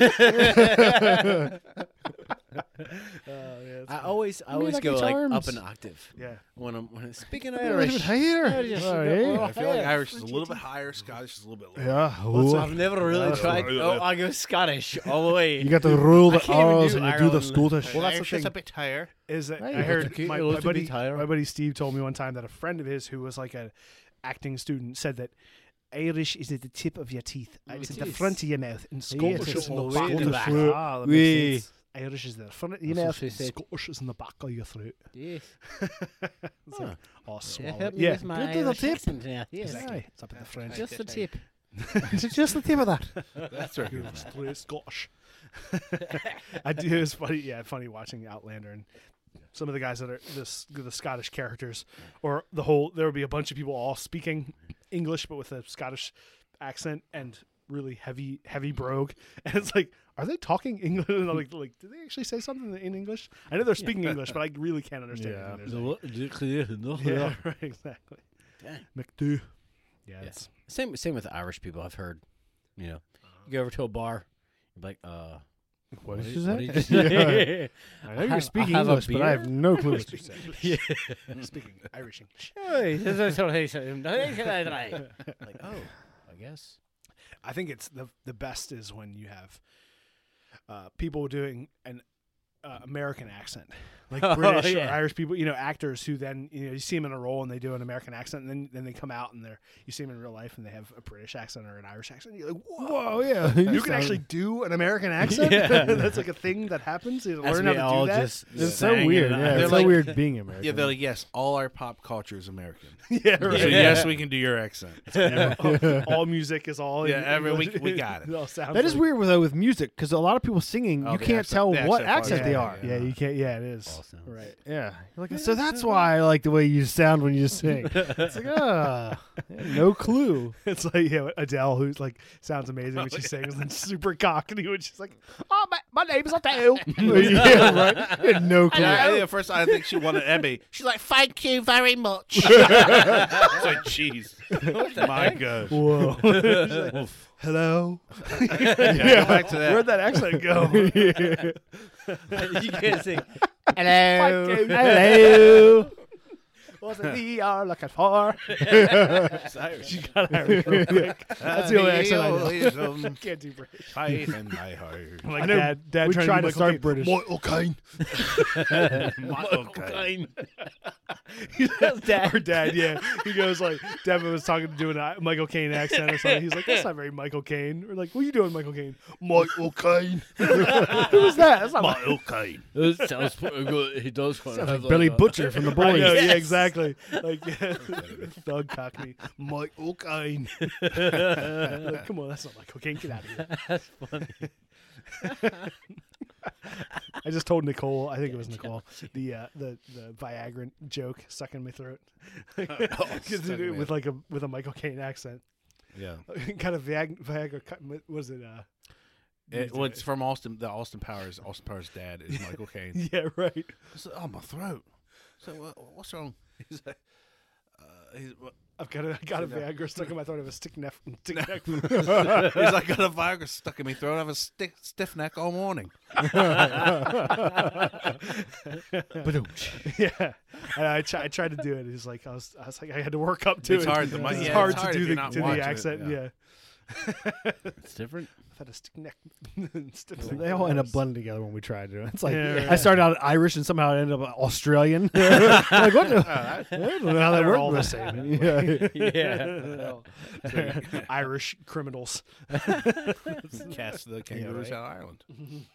Oh, yeah, it's I fun. always, I mean, always like go the like charms. up an octave Yeah. when I'm when I'm speaking Irish. Irish. Here. Irish. Oh, Yeah. yeah. I feel like Yeah. Irish is a little bit higher, Scottish is a little bit lower. Yeah. What's Ooh. I've never really That's tried. right. Oh, I go Scottish all the way. You got to rule I the can't even R's do and you do the Ireland. Scottish. Well, that's the Irish is thing. a bit higher. Is that Hey, I heard okay, my, a my little buddy bit higher. my buddy Steve told me one time that a friend of his who was like a acting student said that Irish is at the tip of your teeth. It's at the Yes. front of your mouth, and Scottish Yes, is it's in the on back way of to the the back. throat. Ah, that Wee. makes sense. Irish is the front of your That's what mouth, she and said. Scottish is in the back of your throat. Yes. It's like, oh, It swallow. helped me Yeah, with my Good to the Irish tip. accent. Yeah. Yes. exactly. It's up in the French. Just the tip. It's just the tip of that. That's right. Good, straight Scottish. I do. It was funny. Yeah, funny watching Outlander and some of the guys that are this the Scottish characters, or the whole. There would be a bunch of people all speaking English but with a Scottish accent and really heavy, heavy brogue. And it's like, are they talking English? And I'm like, like, did they actually say something in English? I know they're speaking English, but I really can't understand Yeah. anything they're saying. Yeah. Yeah, right, exactly. Dang. McDo. Yeah, Yeah. it's Same same with Irish people. I've heard. You know, you go over to a bar, you're like, uh, What did did- you what say? did you say? I I know have- you're speaking I have a English, but I beer? have no clue what you said. Yeah. speaking Irish English. Like, oh, I guess. I think it's the the best is when you have uh, people doing an uh, American accent, like Oh, British or yeah. Irish people. You know, actors who then you know you see them in a role and they do an American accent, and then then they come out and they're you see them in real life and they have a British accent or an Irish accent. And you're like, whoa, Whoa, yeah. you can actually do an American accent. Yeah. That's like a thing that happens. You As learn we how to all do that. just It's so sang weird. it. Yeah, They're it's so like- weird being American. Yeah, they're like, yes, all our pop culture is American. yeah, right. So Yeah. yes, we can do your accent. all, all music is all. Yeah, in every- we- English. we got it. all sounds That is like- weird though with music because a lot of people singing, Oh, you the can't accent- tell the what accent accent part, they yeah, are. Yeah, you can't. Yeah, it is. All sounds. Right. Yeah, You're like, so that's why I like the way you sound when you sing. It's like, ah, no clue. It's like yeah, Adele, who's like sounds amazing when she sings, and then super cockney when she's like, "Oh, my, my name's Adele." Yeah, right. You had no clue. Yeah, at first I think she won an Emmy. She's like, "Thank you very much." It's like, jeez, my gosh. Whoa. She's like, hello. Yeah, go back to that. Where'd that accent go? You can't sing. Hello. Fuck you. Hello. What's it we are looking for? It's Irish. She got Irish real quick. That's the only accent I know. I can't do British. Fight in my heart. I'm like, I know Dad, Dad we trying tried to, to be Michael start Caine. British. Michael Caine. Michael Caine. He does dad. Or dad, yeah. He goes like, Devin was talking to doing a Michael Caine accent or something. He's like, that's not very Michael Caine. We're like, what are you doing, Michael Caine? Michael Caine. Who was that? That's not Michael Caine. It sounds pretty good. He does kind of have like Billy a- Butcher from the I boys. know, yeah, Yes. exactly. Like, yeah. Thug Cockney. Michael Caine. Like, come on, that's not Michael Caine. Get out of here. That's funny. I just told Nicole, I think it was Nicole, the uh, the the Viagra joke stuck in my throat. Because stuck in with it. like a with a Michael Caine accent. Yeah. kind of Viagra, Viagra cut- what was it? Uh, It, well, it's from Austin. The Austin Powers. Austin Powers' dad is Michael Caine. yeah, right. I said, "Oh, my throat." So what, what's wrong? He's like, Uh, he's, well, I've got a, I got a Viagra stuck in my throat. I have a stick neck. Stick neck. he's like, got a Viagra stuck in me throat. I have a stick, stiff neck all morning. Yeah, and I, try, I tried to do it. It's like I was, I was like, I had to work up to It's it. hard to- it's yeah, hard it's to hard do if the, you're not to watching the it, accent. yeah. Yeah, It's different. I've had a stick neck. stiff So neck they all end up nose. blending together when we try to do it. It's like Yeah, right. I started out Irish and somehow I ended up Australian. Like what? The, I don't know how that They're worked. all the but- same. Yeah. Yeah. Irish criminals. Cast the kangaroos right. out of Ireland.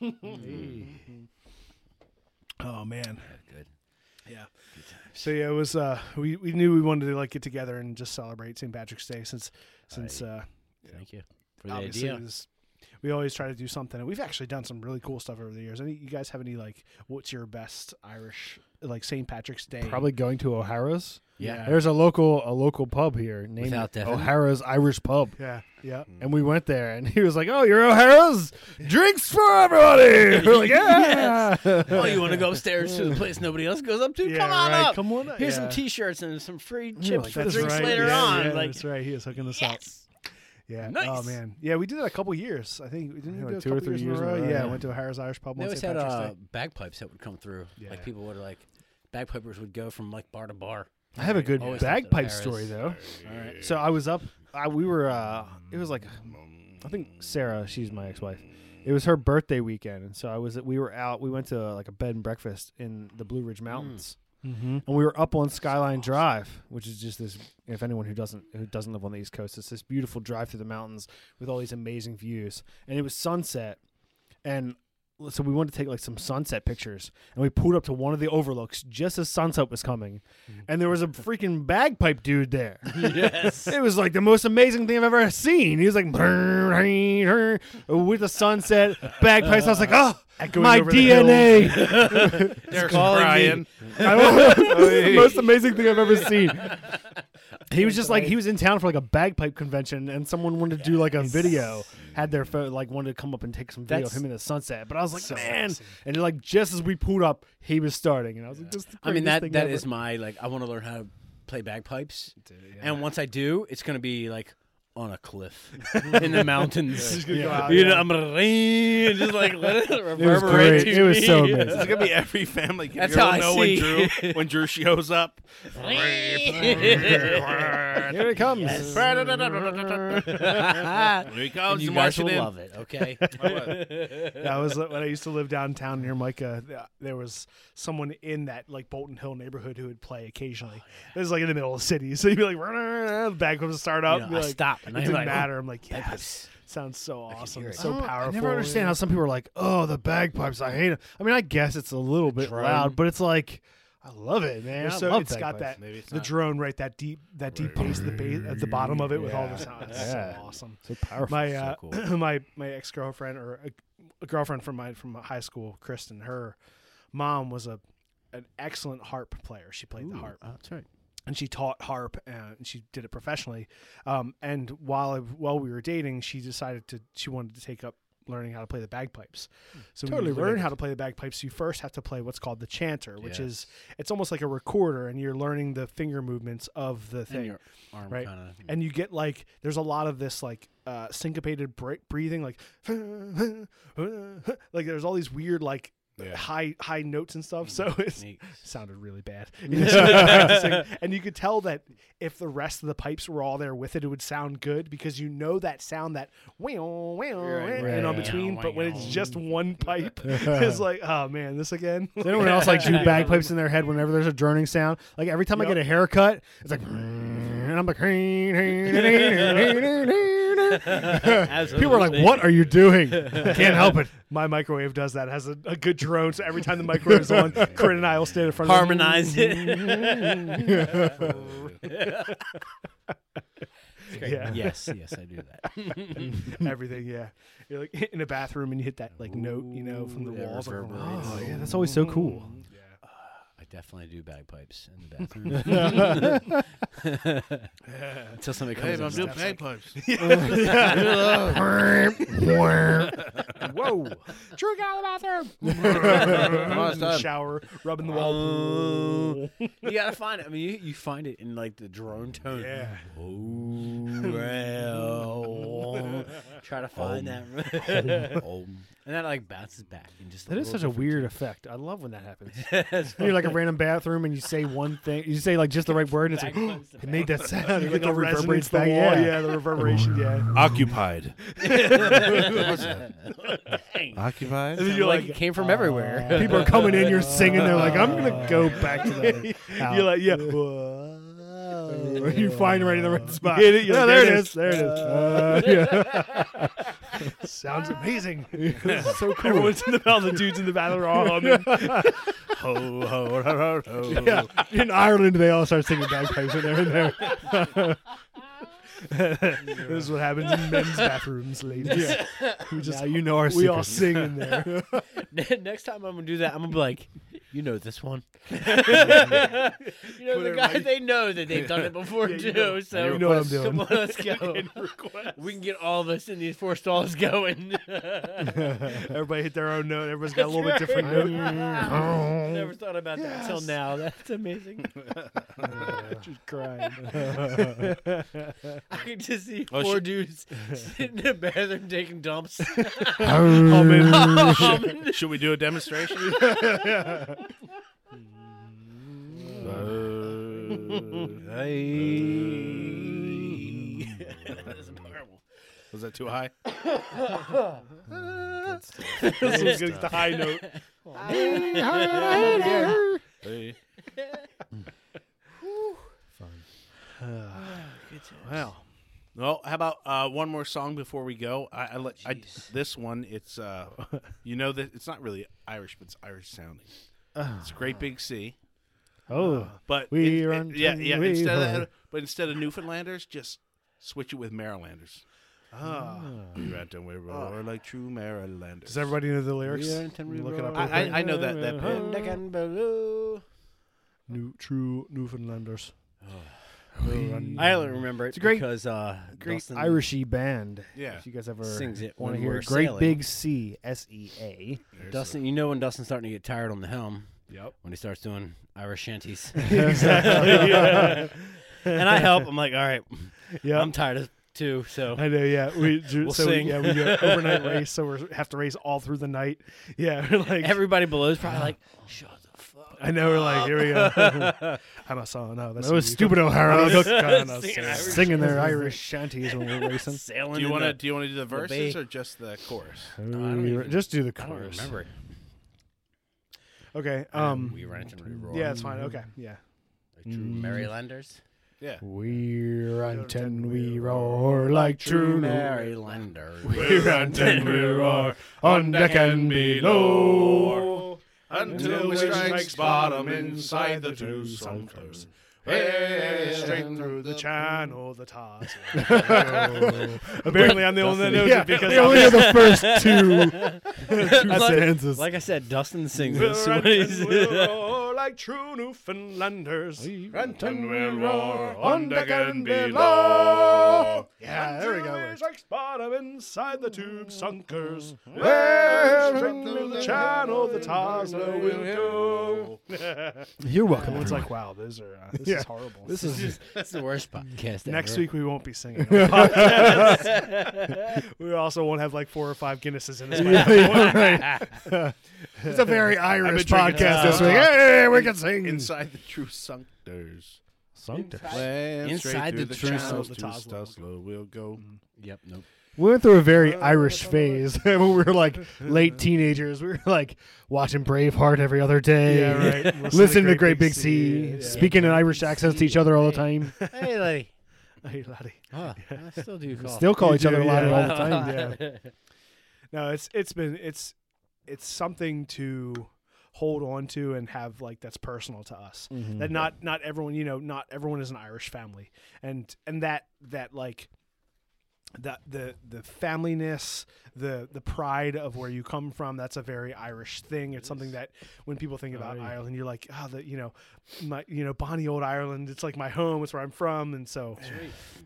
Oh man. Good. Yeah. So yeah, it was. Uh, we we knew we wanted to like get together and just celebrate Saint Patrick's Day since since uh, Thank you for the obviously idea. this, we always try to do something, and we've actually done some really cool stuff over the years. Any you guys have any like what's your best Irish like Saint Patrick's Day? Probably going to O'Hara's. Yeah. There's a local a local pub here named Without Devin? O'Hara's Irish Pub. Yeah. Yeah. And we went there, and he was like, "Oh, you're O'Hara's, drinks for everybody." We're like, "Yeah." Oh, you want to go upstairs to the place nobody else goes up to? Yeah, Come on right. up. Come on up. Here's Yeah. some T-shirts and some free like, chips for that's drinks right. later yeah, on. Yeah, like, that's right. He is hooking us up. yes. Yeah. Nice. Oh man. Yeah, we did it a couple years. I think we didn't Yeah, we do like a two or couple three years in a years in row. a row, Yeah, yeah. went to O'Hara's Irish Pub They on always Saint had Patrick's uh, Day. bagpipes that would come through. Yeah. Like people would like, bagpipers would go from like bar to bar. I have a good Always loved bagpipe O'Hara's. story though. All right. So I was up. I, we were. Uh, it was like, I think Sarah. She's my ex-wife. It was her birthday weekend, and so I was. We were out. We went to uh, like a bed and breakfast in the Blue Ridge Mountains, Mm-hmm. and we were up on Skyline Drive, which is just this. If anyone who doesn't who doesn't live on the East Coast, it's this beautiful drive through the mountains with all these amazing views, and it was sunset, and. So we wanted to take like some sunset pictures, and we pulled up to one of the overlooks just as sunset was coming, and there was a freaking bagpipe dude there. Yes. It was like the most amazing thing I've ever seen. He was like with the sunset bagpipes. I was like, oh, Echoing my over the D N A. There's calling Brian. I don't know. It was the most amazing thing I've ever seen. He was just like he was in town for like a bagpipe convention, and someone wanted to do like a video. Had their phone like wanted to come up and take some video That's- of him in the sunset. But I was like, So man, awesome. and like just as we pulled up, he was starting, and I was like, this is the I mean greatest that thing that ever. is my like. I want to learn how to play bagpipes, Yeah. and once I do, it's gonna be like on a cliff in the mountains. Just gonna go Yeah. out, You know, yeah. I'm gonna ring and just like let it It was reverberate. great. to It was me. so This amazing. is gonna be every family. That's You'll how I know see. when Drew when Drew shows up. Here it comes. Here he And comes. you guys marching will in. love it, okay? Yeah, I was when I used to live downtown near Micah. th- There was someone in that like Bolton Hill neighborhood who would play occasionally. It was like in the middle of the city, so you'd be like, the bag would start up. You know, be I like, stop It and I'm didn't like, matter. I'm like, yes, bagpipes. sounds so awesome, hear it. so I don't- powerful. I never understand how some people are like, oh, the bagpipes. I hate them. I mean, I guess it's a little bit drone. loud, but it's like, I love it, man. It's I so love it's got bagpipes. that Maybe it's the not. drone right that deep that deep bass at the base at the bottom of it with all the Yeah. sound. It's Yeah. so awesome. So powerful. My So uh, cool. my my ex girlfriend or a, a girlfriend from my from high school, Kristen. Her mom was a an excellent harp player. She played the harp. Oh, that's right. And she taught harp, uh, and she did it professionally. Um, and while I, while we were dating, she decided to she wanted to take up learning how to play the bagpipes. So when Totally you learn related. how to play the bagpipes, you first have to play what's called the chanter, which Yes. is it's almost like a recorder, and you're learning the finger movements of the And thing. your arm right. kind of. And you get like there's a lot of this like uh, syncopated bre- breathing, like like there's all these weird like Yeah. high high notes and stuff. So it's sounded really bad. And you could tell that if the rest of the pipes were all there with it, it would sound good because you know that sound that wow wow Right, and on right. between. Wow, But when wow. it's just one pipe, it's like, oh man, this again. Does anyone else like do bagpipes in their head whenever there's a droning sound? Like every time I Yep. get a haircut, it's like, and I'm like, people are like, what are you doing? I can't help it. My microwave does that. It has a, a good drone. So every time the microwave's on, Corinne and I will stand in front Harmonize of it. Yeah. Yes, yes, I do that. it. Everything, yeah. You're like in a bathroom and you hit that like note, you know, from the Ooh, that walls. Like, reverberates. Oh, yeah, that's always so cool. Yeah. I definitely do bagpipes in the bathroom. Until somebody Hey, comes I'm up doing and bagpipes. Whoa! Drew, get out of the bathroom. Oh, it's done. Shower, rubbing the wall. You gotta find it. I mean, you, you find it in like the drone tone. Yeah. Oh, well. Try to find that. And that like bounces back and just. That is such a weird effect. I love when that happens. That's You're like a random bathroom and you say one thing, you say like just the right word, and it's like it made that sound. It Like like the resonance, reverberates the back. wall. Yeah. Yeah, the reverberation. Yeah. Occupied. Dang. Occupied. And then You're you're like like, it came from everywhere. People are coming in, you're singing. They're like, I'm gonna go back to that. you're like, yeah. you find right in the right spot. Hit it, you're Yeah, like, there, there it it is. There it is. Uh, yeah. Sounds amazing. This is so cool. Everyone's in the all the dudes in the bathroom are all humming. Ho ho ho ho ho. Yeah. In Ireland, they all start singing bagpipes when they're in there. This is what happens in men's bathrooms, ladies. Yeah. We just Now you know our we all secrets. sing in there. Next time I'm gonna do that, I'm gonna be like, you know this one. you know Put the it guy. right- They know that they've done it before Yeah, you too. know- so you know what I'm doing. Come on, let's go. We can get all of us in these four stalls going. Everybody hit their own note. Everybody's got a little bit different note. Never thought about that until now. That's amazing. Just crying. I can just see Oh, four sh- dudes sitting in the bathroom taking dumps. Should, should we do a demonstration? That's horrible. Was that too high? This is the high note. Hey. Wow. Well, how about uh, one more song before we go? I, I, let- I this one. It's uh, you know that it's not really Irish, but it's Irish sounding. It's a Great Big Sea, Oh, but We in- run yeah, to- yeah. we Instead of run. that, but instead of Newfoundlanders, just switch it with Marylanders. Ah. We rant and we roar like true Marylanders. Does everybody know the lyrics? Look Look it up. I, I, I know that that bit. New, true Newfoundlanders. I only remember it It's a great- because uh, great Dustin Irishy band. Yeah. If you guys ever sings it want to when hear we're it. Great sailing. Big C, S E A. There's Dustin, you know when Dustin's starting to get tired on the helm Yep. when he starts doing Irish shanties. Exactly. Yeah. And I help. I'm like, all right, Yeah. I'm tired of too. So I know, yeah. We ju- We'll so we- sing. yeah, we do an overnight race, so we have to race all through the night. Yeah, we're like everybody below is probably like, shut the fuck. I know, we're like, here we go. I'm a song. No, that's That was you. stupid O'Hara. Look, kinda Singing sing. Irish. Singing their Irish shanties when we're racing. Sailing. Do you in want to the- do you want to do the verses bay. or just the chorus? don't even- Just do the I don't chorus. remember it. Okay. Um, Um. we rant and we roar. Yeah, it's fine. Okay. Yeah. Like true Marylanders. Yeah. We rant and we roar like true Marylanders. We rant and we roar on deck and below Until we strike bottom inside the two sunkers. Hey, straight through the channel, the toss. Apparently, I'm the only one that knows Yeah, it because they only I'm know the first two, two like, stanzas. like I said, Dustin sings We'll this. rant when and he's- we'll roar like true Newfoundlanders. Rant and we'll roar on deck and below. Yeah, there we go. Until we Strikes bottom inside the tube sunkers. Where straight through the channel, the Tosla will go. You're welcome. Everyone's like, wow, those are uh, this Yeah. is horrible. This is just That's the worst podcast Next ever. week we won't be singing. on the podcast. We also won't have like four or five Guinnesses in us. by yeah, that yeah, point. right. It's a very Irish drinking podcast this too week. much. Hey, we can sing. Inside the true sunkers. Sanctus. When Inside straight the through true channels the to Tosla Tosla will go. Yep, nope. We went through a very Irish phase when we were like late teenagers. We were like watching Braveheart every other day. Yeah, right. Listen to Great Big Sea, Yeah. speaking in Irish accents to each other all the time. Hey, lady. Hey, laddie. Oh, I still do call. Still call You each other do, laddie yeah. all the time. Yeah. No, it's it's been it's it's something to hold on to and have like that's personal to us. Mhm. That not not everyone, you know, not everyone is an Irish family, and and that that like that the the familyness, the the pride of where you come from, that's a very Irish thing. It's something that when people think about yeah. Ireland, you're like, oh, the you know, my you know, bonny old Ireland. It's like my home. It's where I'm from, and so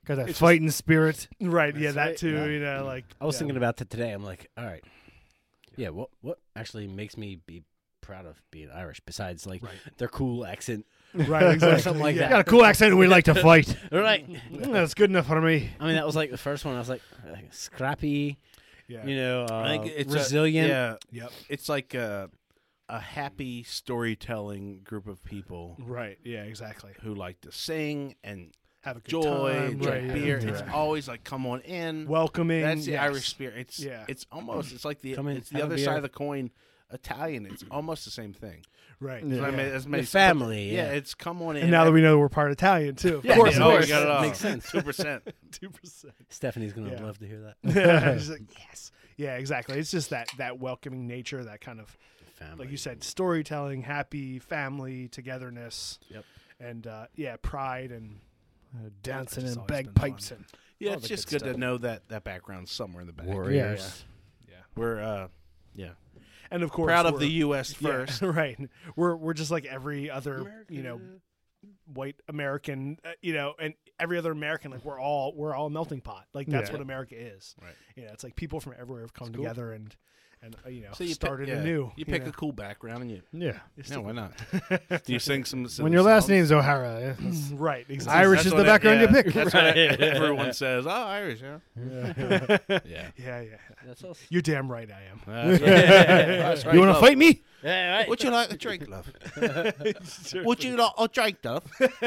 Got that It's fighting spirit. Right. Yeah, That's that right, too. yeah. You know, like I was yeah. thinking about that today. I'm like, all right, yeah. What what actually makes me be proud of being Irish besides like Right. their cool accent, Right. Exactly. something like yeah. You got a cool accent and we like to fight. right? Mm, That's good enough for me. I mean, that was like the first one. I was like, like scrappy, Yeah. you know, uh, I think it's a- resilient. yeah, Yep. it's like a, a happy storytelling group of people Right. Yeah. Exactly. who like to sing and Have a good joy, time. drink Right. yeah. beer. Yeah. It's always like, come on in. welcoming. That's the yes. Irish spirit. It's Yeah. it's almost it's like the Come in, it's the have a other beer. side of the coin. Italian. It's almost the same thing. Right. Yeah. So I Yeah. mean, as many, The family, Yeah, yeah. it's come on in. And now that we know we're part Italian too, of Yeah, course, yeah, of oh, course. we got it all. Makes sense. Two percent. Two percent. Stephanie's gonna Yeah. love to hear that. She's like, yes, yeah, exactly. It's just that that welcoming nature, that kind of, Family. like you said, storytelling, happy family, togetherness. Yep. And uh, yeah, pride and Uh, dancing It's and always been bagpipes fun. and Yeah, All it's the just good good to stuff. know that that background somewhere in the back. Warriors. yeah, We're uh, yeah, and of course proud of we're- the U S yeah, first. right? We're we're just like every other you know white American, uh, you know, and every other American. Like we're all we're all a melting pot. Like that's Yeah. what America is. Right. You know, it's like people from everywhere have come It's cool. together and and uh, you know So you started pick, yeah, anew. You pick know. a cool background and you. yeah. No, why not? Do you sing some? some When your last songs? name's O'Hara, yeah, that's- right. Exactly. Irish That's is what the it- background yeah, you pick. That's Right. what everyone says. Oh, Irish, yeah. yeah. Yeah. Yeah, yeah. That's us. You're damn right. I am. Uh, Yeah. You want to fight me? Yeah, right. Would you like a drink, love? Would you like a drink, love?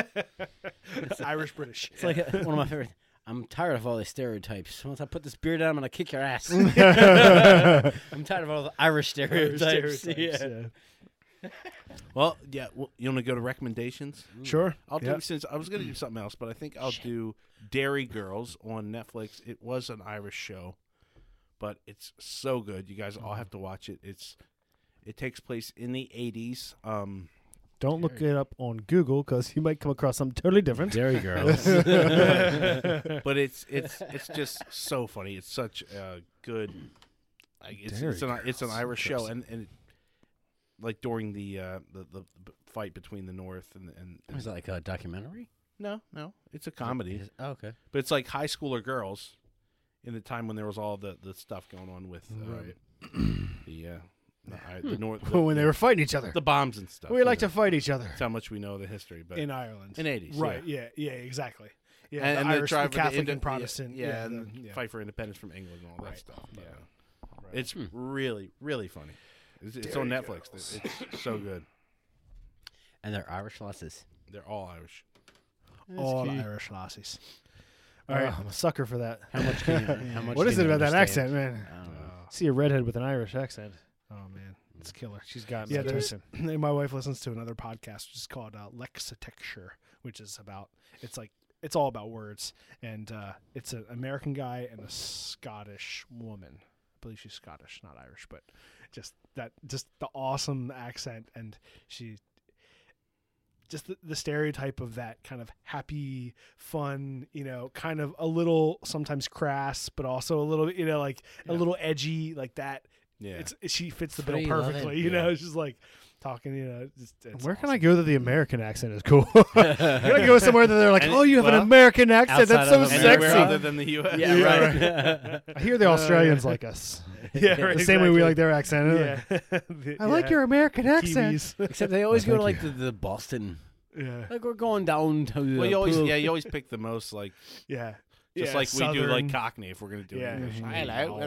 Irish British. It's like uh, one of my favorite. I'm tired of all these stereotypes. Once I put this beer down, I'm gonna kick your ass. I'm tired of all the Irish stereotypes. Stereotypes, Yeah. yeah. Well, yeah. Well, you want to go to recommendations? Sure. I'll do Yeah. since I was going to do something else, but I think I'll do Dairy Girls on Netflix. It was an Irish show, but it's so good. You guys all have to watch it. It's it takes place in the eighties. Um, Don't look it up on Google because you might come across something totally different. Dairy girls. but it's it's it's just so funny. It's such a good. Like, it's it's an it's an Irish show, and and like during the uh, the the b- fight between the North and and, and Is that like a documentary? no no it's a comedy, Is- Oh, okay. but it's like high schooler girls in the time when there was all the the stuff going on with uh, Right. the uh, the, I- the North the, when they were fighting each other. the bombs and stuff. We like you to know. fight each other. That's how much we know of the history, but In Ireland. in eighties, Right. Yeah. Yeah. Exactly. Yeah. and, the and Irish, the, the tribe Catholic the, and Protestant. yeah, Yeah. and the- yeah. fight for independence from England and all that Right. stuff. But, Yeah. uh, Right. It's really, really funny. It's, it's on Dairy Netflix. Girls. It's so good. And they're Irish lasses. They're all Irish. all key. Irish lassies. All right, I'm a sucker for that. How much? Can you, how much? What is can it you about that understand? accent, man? I don't know. See a redhead with an Irish accent. Oh man, it's killer. She's got Yeah, me. there's my wife listens to another podcast which is called uh, Lexitecture, which is about it's like it's all about words, and uh, it's an American guy and a Scottish woman. I believe she's Scottish, not Irish, but just that just the awesome accent, and she just the, the stereotype of that kind of happy, fun, you know, kind of a little sometimes crass, but also a little, you know, like a Yeah. little edgy, like that. Yeah. It's she fits the Free bill loving. perfectly, you Yeah. know. It's just like talking, you know. It's, it's Where can awesome. I go that the American accent is cool? Can I go somewhere that they're like, Any- oh, you have an well, American accent? That's outside so of sexy. Anywhere America. other than the U S Yeah, Yeah, right. I hear the Australians like us. Yeah, right, The same way we exactly. like their accent. Yeah, I like your American accent. Kiwis. Except they always Well, go to thank like the, the Boston. Yeah, Like we're going down to the Well, you always pool. yeah, you always pick the most like yeah, just yeah, like we do like Southern. Cockney if we're gonna do Yeah. English. Mhm. Hello.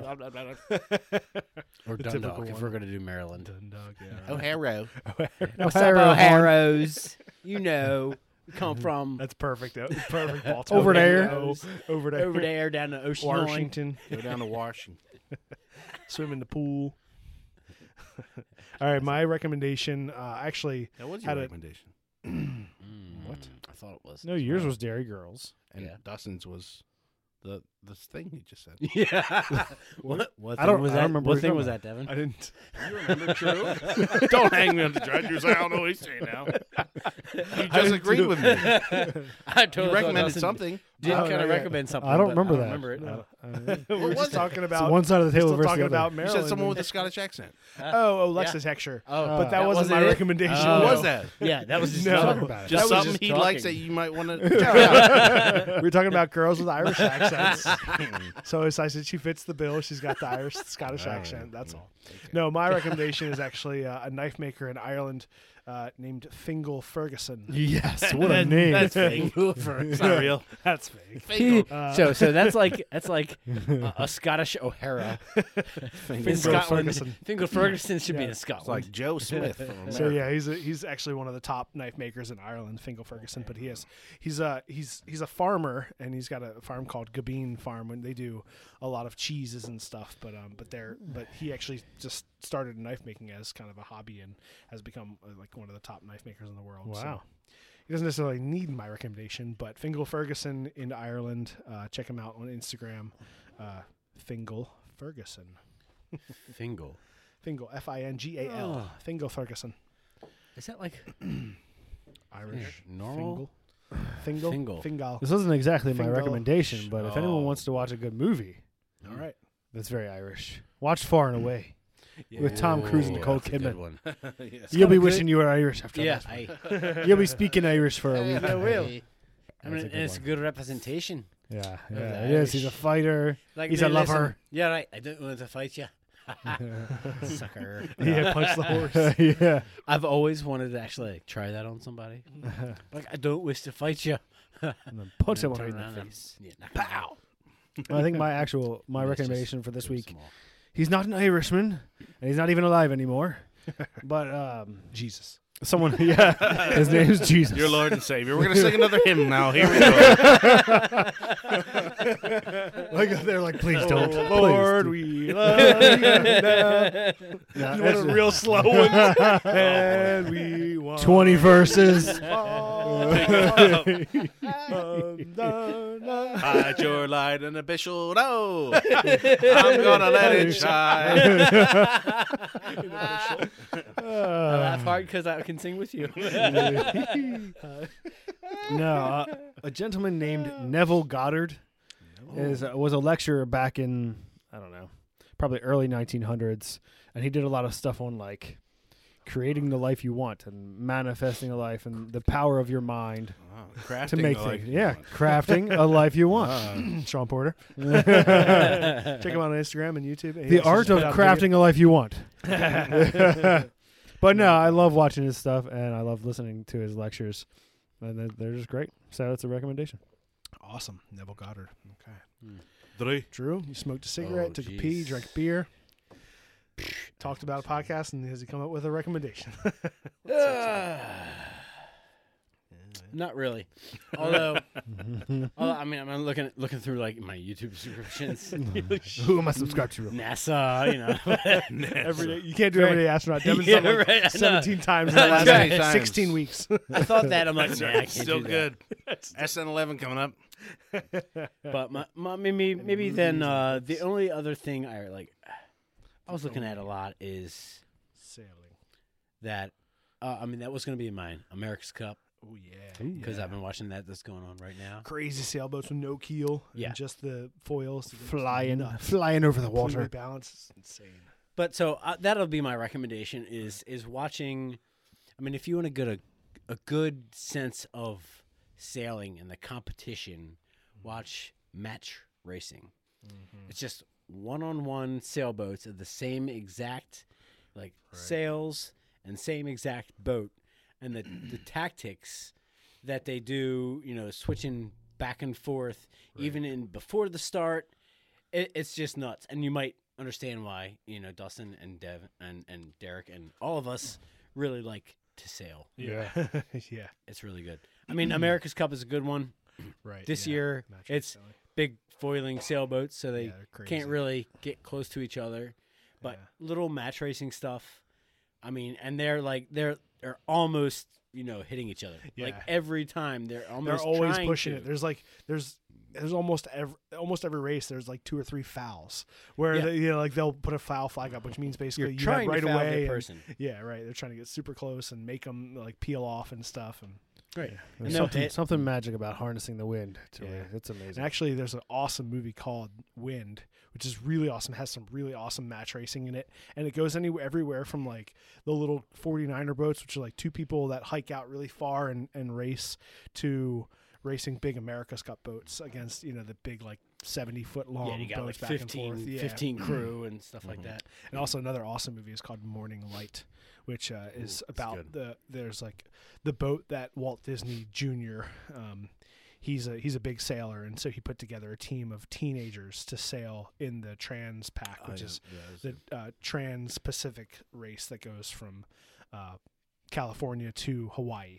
or the Dundalk typical if one. we're going to do Maryland. Dundalk, yeah. Oh, hello. What's up, O'Hara, O'Haras? You know, we come from That's perfect. though. Perfect. Baltimore. Over there. Oh, over there. over there down the ocean line. Washington. Go down to Washington. Swim in the pool. All right, my recommendation. Uh, actually, That was Had your a- recommendation. Mm, What? I thought it was. No, yours was Dairy Girls. And Yeah. Dustin's was the the thing he just said. Yeah. what? What I thing don't- was I that? don't remember What what thing you're was talking that, Devin? I didn't. You remember true? Don't hang me on the dredge. You say, I don't know what he's saying now. You I just didn't agreed do- with me. I totally You thought recommended Dustin- something. did Oh, kind no, of yeah. recommend something. I don't but remember I that. don't remember it. No. we were was just it? talking It's about one side of the table still versus talking the other. about You Maryland. said someone with a Scottish accent. oh, Alexis Heckscher. Oh, but that, that wasn't, wasn't my it? recommendation. Oh. Who no. was that? Yeah, that was just No. talking about it. Just That was something just he talking. likes that you might want to. we were talking about girls with Irish accents. So as I said, she fits the bill. She's got the Irish, Scottish accent. That's all. No, my recommendation is actually uh, a knife maker in Ireland uh, named Fingal Ferguson. Yes, what a name. That's fake. It's not real. That's fake. Fake. Uh, so so that's like that's like a, a Scottish O'Hara. In Fingal Scotland, Ferguson. Fingal Ferguson should be Yeah. in It's Scotland. like Joe Smith from America. So yeah, he's a, he's actually one of the top knife makers in Ireland, Fingal Ferguson. But he has he's a he's he's a farmer, and he's got a farm called Gabine Farm, when they do a lot of cheeses and stuff. But um, but they're but he actually just started knife making as kind of a hobby and has become uh, like one of the top knife makers in the world. Wow. So he doesn't necessarily need my recommendation, but Fingal Ferguson in Ireland, uh, check him out on Instagram, uh, Fingal Ferguson. Fingal. Fingal, F I N G A L. Oh. Fingal Ferguson. Is that like Irish. normal? Fingal. Fingal. Fingal. This wasn't exactly my Fingal. recommendation, but if anyone Oh. wants to watch a good movie All right. that's very Irish, watch Far and Away. With Tom Cruise and Ooh, Nicole that's a good Kidman. one. Yes. You'll be kinda wishing you were Irish after Yeah, this one. I, You'll be speaking Irish for a week. I will. I That's mean, a and good it's a one. good representation. Yeah, yeah, the it is. He's a Irish. fighter. Like, He's a "Hey, listen, lover." Yeah, right. I don't want to fight you, sucker. Yeah, punch the horse. yeah. I've always wanted to actually like, try that on somebody. Like, I don't wish to fight you. And then punch him Turn right in around the and- face. Yeah, knock him out. I think my actual my And it's just recommendation for this real week. small. He's not an Irishman, and he's not even alive anymore. But um, Jesus. someone, yeah, his name is Jesus. Your Lord and Savior. We're going to sing another hymn now. Here we go. Like they're like, please don't, Oh, please Lord, do- we love you now. Yeah, You want a it's- real slow one? And we want twenty verses. Hide your light in the bishop. No. I'm going to let it shine. I laugh hard because I can sing with you. No, uh, a gentleman named Neville Goddard is uh, was a lecturer back in I don't know, probably early nineteen hundreds, and he did a lot of stuff on like creating the life you want and manifesting a life and the power of your mind Wow, crafting to make the life things. you Yeah, want. crafting a life you want. Ah. Sean Porter. Check him out on Instagram and YouTube. He The also art just of put out crafting a life you want. But no, I love watching his stuff and I love listening to his lectures, and they're, they're just great. So that's a recommendation. video. Awesome. Neville Goddard. Okay. Three. Drew, you smoked a cigarette, Oh, took a pee, jeez. drank beer, talked about a podcast, and has he come up with a recommendation? Not really. Although, although, I mean, I'm looking looking through like my YouTube subscriptions. Who am I subscribed to? NASA, you know. Every day. You can't do everyday astronaut. Devin's Yeah, done like right, I know. seventeen times in the last Right. like, Times. sixteen weeks. I thought that. I'm like, nah, I can't Still do good. S N eleven coming up. that. But my, my, maybe maybe then uh, the only other thing I like, I was looking at a lot is Sailing. that. Uh, I mean, that was going to be mine, America's Cup, Oh, yeah. because Yeah. I've been watching that. That's going on right now. Crazy sailboats with no keel. Yeah. And just the foils. to get Flying, nuts. flying over the Completely water. balanced. It's insane. But so uh, that'll be my recommendation is is watching. I mean, if you want to get a a good sense of sailing and the competition, watch match racing. It's just one on one sailboats of the same exact like sails and same exact boat, and the the tactics that they do. You know, switching back and forth, even in before the start. It, it's just nuts, and you might understand why you know Dustin and Dev and, and Derek and all of us really like to sail. Yeah. yeah. It's really good. I mean, America's Cup is a good one. Right. This yeah. year, Match it's sailing. big foiling sailboats, so they Yeah, they're crazy. can't really get close to each other. But Yeah. little match racing stuff. I mean, and they're like they're they're almost you know hitting each other. Like Yeah. every time they're They're almost always trying pushing to. it. There's like there's there's almost every almost every race there's like two or three fouls where Yeah. they, you know like they'll put a foul flag up, which means basically You're you trying have right to foul away. the and- person. yeah, right. They're trying to get super close and make them like peel off and stuff. And Great. There's And no, something, it- something magic about harnessing the wind. To Yeah. it. It's amazing. And actually, there's an awesome movie called Wind, which is really awesome. It has some really awesome match racing in it, and it goes anywhere, everywhere from like the little forty-niner boats, which are like two people that hike out really far and, and race, to racing big America's Cup boats against, you know, the big like seventy foot long yeah, you got like boats back fifteen, and forth. Yeah. fifteen crew and stuff like that. And also another awesome movie is called Morning Light, which uh, is about good. the there's like the boat that Walt Disney Junior Um, he's a he's a big sailor, and so he put together a team of teenagers to sail in the Trans Pac, which Oh, is yeah, yeah, it's- the uh, Trans Pacific race that goes from uh, California to Hawaii,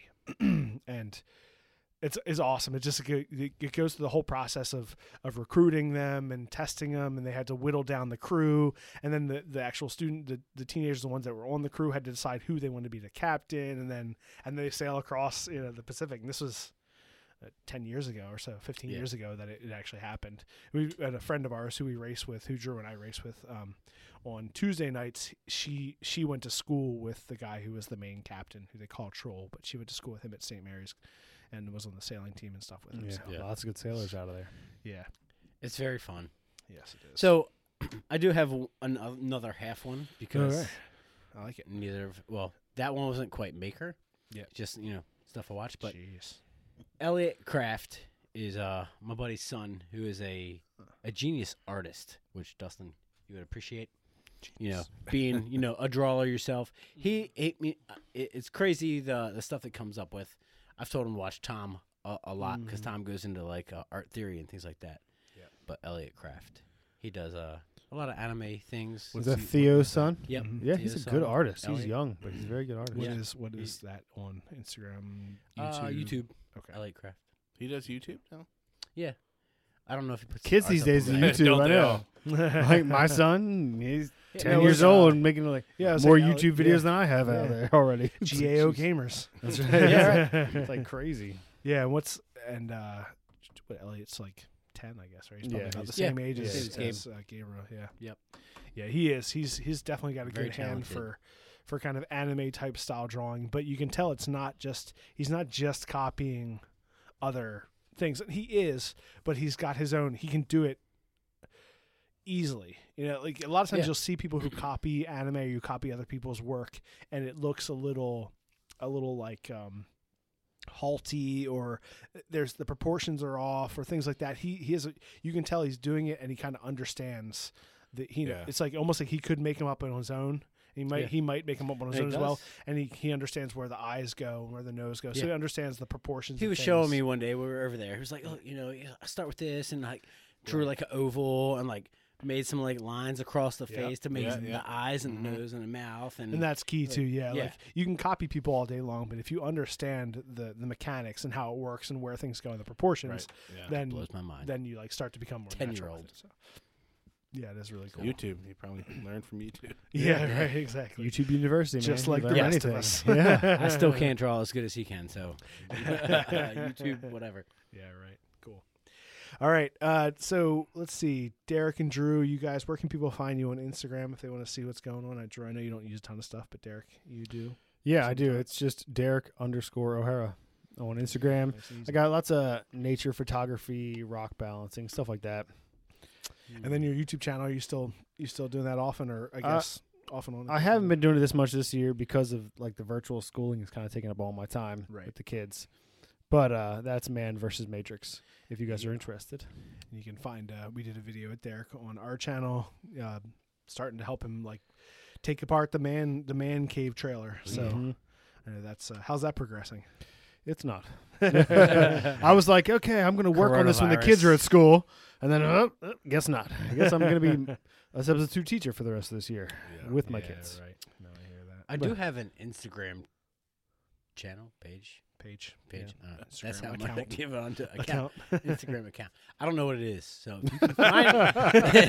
and it's is awesome. It just it goes through the whole process of of recruiting them and testing them, and they had to whittle down the crew, and then the, the actual student, the, the teenagers, the ones that were on the crew, had to decide who they wanted to be the captain, and then and they sail across, you know, the Pacific. And this was uh, ten years ago or so, fifteen Yeah. years ago that it, it actually happened. We had a friend of ours who we race with, who Drew and I race with. Um, on Tuesday nights, she she went to school with the guy who was the main captain, who they call Troll, but she went to school with him at Saint Mary's, and was on the sailing team and stuff with him. yeah. So, Yeah. Lots of good sailors out of there. yeah, It's very fun. yes, it is. So, I do have w- an- another half one because Alright. I like it. neither of well, that one wasn't quite Maker. Yeah. just you know stuff I watch. But Jeez. Elliot Kraft is uh my buddy's son, who is a a genius artist, which Dustin you would appreciate. You know, being you know a drawer yourself. He, he me. It, it's crazy the the stuff that comes up with. I've told him to watch Tom a, a lot because Mhm. Tom goes into like uh, art theory and things like that. Yeah. But Elliot Kraft, he does uh, a lot of anime things. Was What's that he- Theo's son? Yep. Mhm. Yeah, Theo's he's a son, good artist. He's Elliot. young, but he's a very good artist. What Yeah. is what He's- is that on Instagram? Uh, YouTube. Okay. Elliot Kraft. he does YouTube now. Yeah. I don't know if he puts Kids art these up days on do that. YouTube. Don't I they know. all? Like my son, he's Yeah, ten no, years it's, old uh, and making like Yeah, I was more saying, YouTube yeah. videos than I have out Yeah. there already. G A O Jeez. gamers. That's right. Yeah. It's like crazy. Yeah, and what's and uh, what Elliot's like ten, I guess, right? He's probably Yeah, about the he's- same Yeah, age yeah, as, he's as uh, Gabriel. Yeah. Yep. Yeah, he is. He's he's definitely got a Very good hand talented. for for kind of anime type style drawing, but you can tell it's not just he's not just copying other things. He is, but he's got his own. He can do it easily. You know, like a lot of times Yeah. you'll see people who copy anime or you copy other people's work, and it looks a little, a little like um, halty, or there's the proportions are off, or things like that. He he has a, you can tell he's doing it, and he kind of understands that he. Yeah. It's like almost like he could make him up on his own. He might Yeah. he might make him up on his And own he as well, does. and he, he understands where the eyes go and where the nose goes, so Yeah. he understands the proportions. He of was showing things. me one day we were over there. He was like, "Oh, you know, yeah, I start with this," and like drew like an oval and like made some like lines across the Yeah. face to make Yeah, the yeah. eyes and the Mhm. nose and the mouth, and, And that's key too. Yeah, yeah. like you can copy people all day long, but if you understand the the mechanics and how it works and where things go in the proportions, Right. Yeah. then blows my mind. then you like start to become more natural with ten-year-old. it, so. Yeah, it is really cool. YouTube. You probably learned from YouTube. Yeah, Yeah. right, exactly. YouTube University, Just man. like You the learn rest of anything. us. Yeah. I still can't draw as good as he can, so YouTube, whatever. Yeah, right. Cool. All right. Uh, so let's see, Derek and Drew, you guys, where can people find you on Instagram if they want to see what's going on? I Drew, I know you don't use a ton of stuff, but Derek, you do. Yeah, I do. Sometimes. It's just Derek underscore O'Hara on Instagram. Nice and easy. I got lots of nature photography, rock balancing, stuff like that. And then your YouTube channel, are you still you still doing that often, or I Uh, guess off and on? I haven't been doing it this much this year because of like the virtual schooling is kind of taking up all my time Right. with the kids. But uh, that's Man versus Matrix. If you guys are Yeah. interested, And you can find uh, we did a video with Derek on our channel, uh, starting to help him like take apart the man the man cave trailer. So Mhm. uh, that's uh, how's that progressing? it's not. I was like, okay, I'm going to work on this when the kids Coronavirus. are at school, and then uh, uh, guess not. I guess I'm going to be a substitute teacher for the rest of this year Yeah. with my Yeah, kids. Right. No, I hear that. I do have an Instagram channel page. Page. Page. Yeah. Uh, that's Instagram how I'm gonna account. give it on to Account. account. Instagram account. I don't know what it is, so if you can find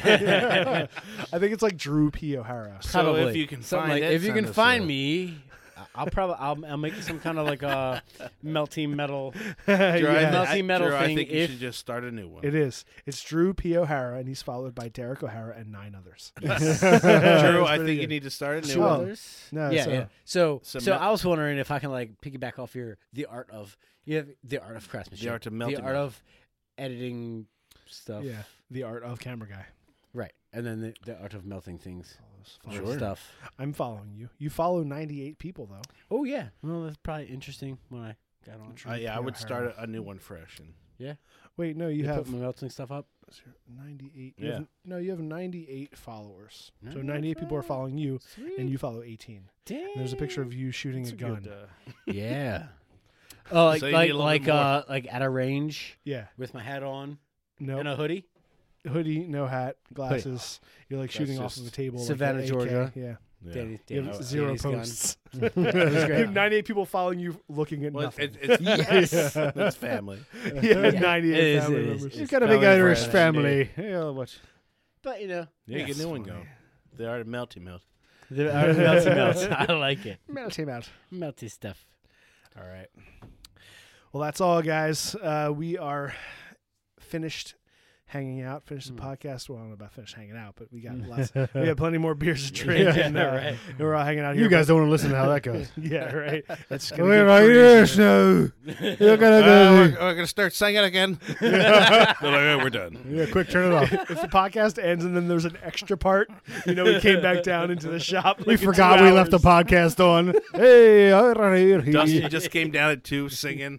I think it's like Drew P. O'Hara. So Probably. if you can Something find like, it, if you send can us find a- me, I'll probably I'll, I'll make some kind of like a melty metal. Drew, I, Yeah. Melty I, metal Drew, I thing think you if- should just start a new one. It is. It's Drew P. O'Hara, and he's followed by Derek O'Hara and nine others. Drew, It's I pretty think you good. need to start a new Two one. others? No, yeah, so- yeah. So, So so, mel- I was wondering if I can like piggyback off your the art of you have the art of craftsmanship, The art of the melting art melt. of editing stuff, Yeah, the art of camera guy. right, and then the, the art of melting things, Follow- or Sure. stuff. I'm following you. You follow ninety-eight people though. Oh yeah, well that's probably interesting when I got on. Uh, yeah, I would O'Hara. start a, a new one fresh. And Wait, no, you You have put my melting stuff up. ninety-eight. You Yeah. have, no, you have ninety-eight followers. So ninety-eight ninety-eight people are followers. following you, Sweet. and you follow eighteen. Dang. And there's a picture of you shooting That's a gun. good, uh, yeah. Oh, like So you like need a little like bit more. uh like at a range Yeah. with my hat on No and a hoodie. hoodie, no hat, glasses. You're like That's shooting off just of a table. like Savannah, an A K. Georgia. Yeah. yeah. Danny, You Danny, have Oh, zero Danny's gun. posts. It was You have great. ninety-eight people following you, looking at Well, nothing. it's, it's Yes. that's family. yeah, Yeah. ninety-eight It is, family it is. members. You've got a big Family Irish friends. family. Yeah, watch. But you know, Yeah, Yes. get a new one going. The art of melty melt. the art of melty melts. I like it. Melt him out. Melty stuff. All right. Well, that's all, guys. Uh, we are finished hanging out. Finished the Mm. podcast. Well, I don't know about finished hanging out, but we got lots. We have plenty more beers to drink, Yeah, and, uh, right. and we're all hanging out here. You guys don't want to listen to how that goes. yeah, right. That's gonna We're get like pretty- this now. You're gonna Uh, go. we're, we're gonna start singing again. They're like, "Oh, we're done. Yeah, quick, turn it off. If the podcast ends and then there's an extra part, you know, we came back down into the shop. We like in forgot two we left the hours. podcast on. Hey, all right here. Dusty just came down at two singing.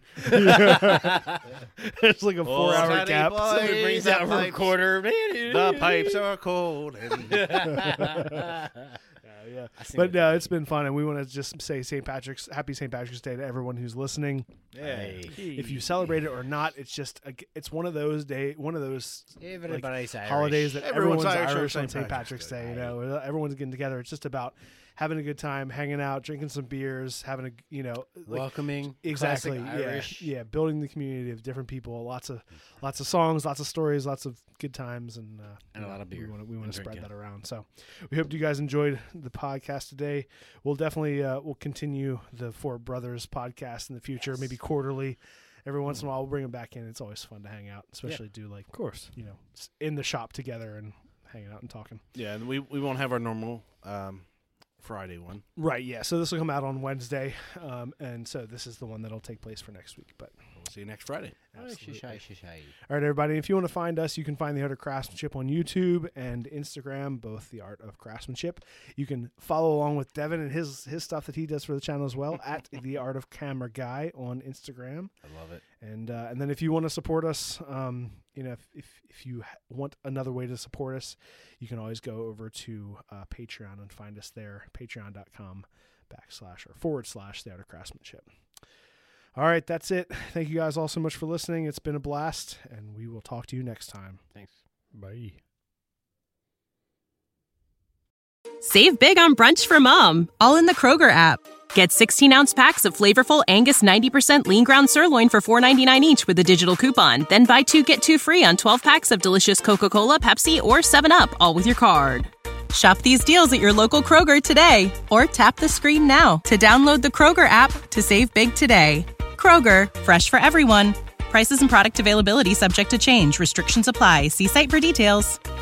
It's like a Oh, four-hour Tiny gap. boy. Somebody brings the out a pipes. recorder. Man, The pipes are cold. And Yeah, yeah. But no, it's been fun, and we want to just say Saint Patrick's Happy Saint Patrick's Day to everyone who's listening. hey. If you celebrate it or not, it's just a, it's one of those day, one of those Everybody's Irish. holidays that Everyone's everyone's, Irish on Irish on Saint Saint Patrick's Patrick's Day. You know, everyone's getting together. It's just about having a good time, hanging out, drinking some beers, having a you know, like, welcoming, exactly, classic yeah, Irish. yeah, building the community of different people. Lots of, lots of songs, lots of stories, lots of good times, and uh, And a lot of beer We want to we want and to spread drinking. that around. So we hope you guys enjoyed the podcast today. We'll definitely uh, we'll continue the Four Brothers podcast in the future, maybe quarterly. Every once in a while, we'll bring them back in. It's always fun to hang out, especially do like Of course. you know s- in the shop together and hanging out and talking. Yeah, and we we won't have our normal um, Friday one. Right. Yeah. So this will come out on Wednesday, um, and so this is the one that'll take place for next week. But We'll see you next Friday. absolutely. Shy, shy, shy. All right, everybody. If you want to find us, you can find The Art of Craftsmanship on YouTube and Instagram, both The Art of Craftsmanship. You can follow along with Devin and his his stuff that he does for the channel as well at The Art of Camera Guy on Instagram. I love it. And uh, and then if you want to support us, um, you know, if, if if you ha- want another way to support us, you can always go over to uh, Patreon and find us there, patreon.com backslash or forward slash The Art of Craftsmanship. All right, that's it. Thank you guys all so much for listening. It's been a blast, and we will talk to you next time. Thanks. Bye. Save big on brunch for mom, all in the Kroger app. Get sixteen-ounce packs of flavorful Angus ninety percent lean ground sirloin for four ninety-nine each with a digital coupon. Then buy two, get two free on twelve packs of delicious Coca-Cola, Pepsi, or seven up, all with your card. Shop these deals at your local Kroger today, or tap the screen now to download the Kroger app to save big today. Kroger, fresh for everyone. Prices and product availability subject to change. Restrictions apply. See site for details.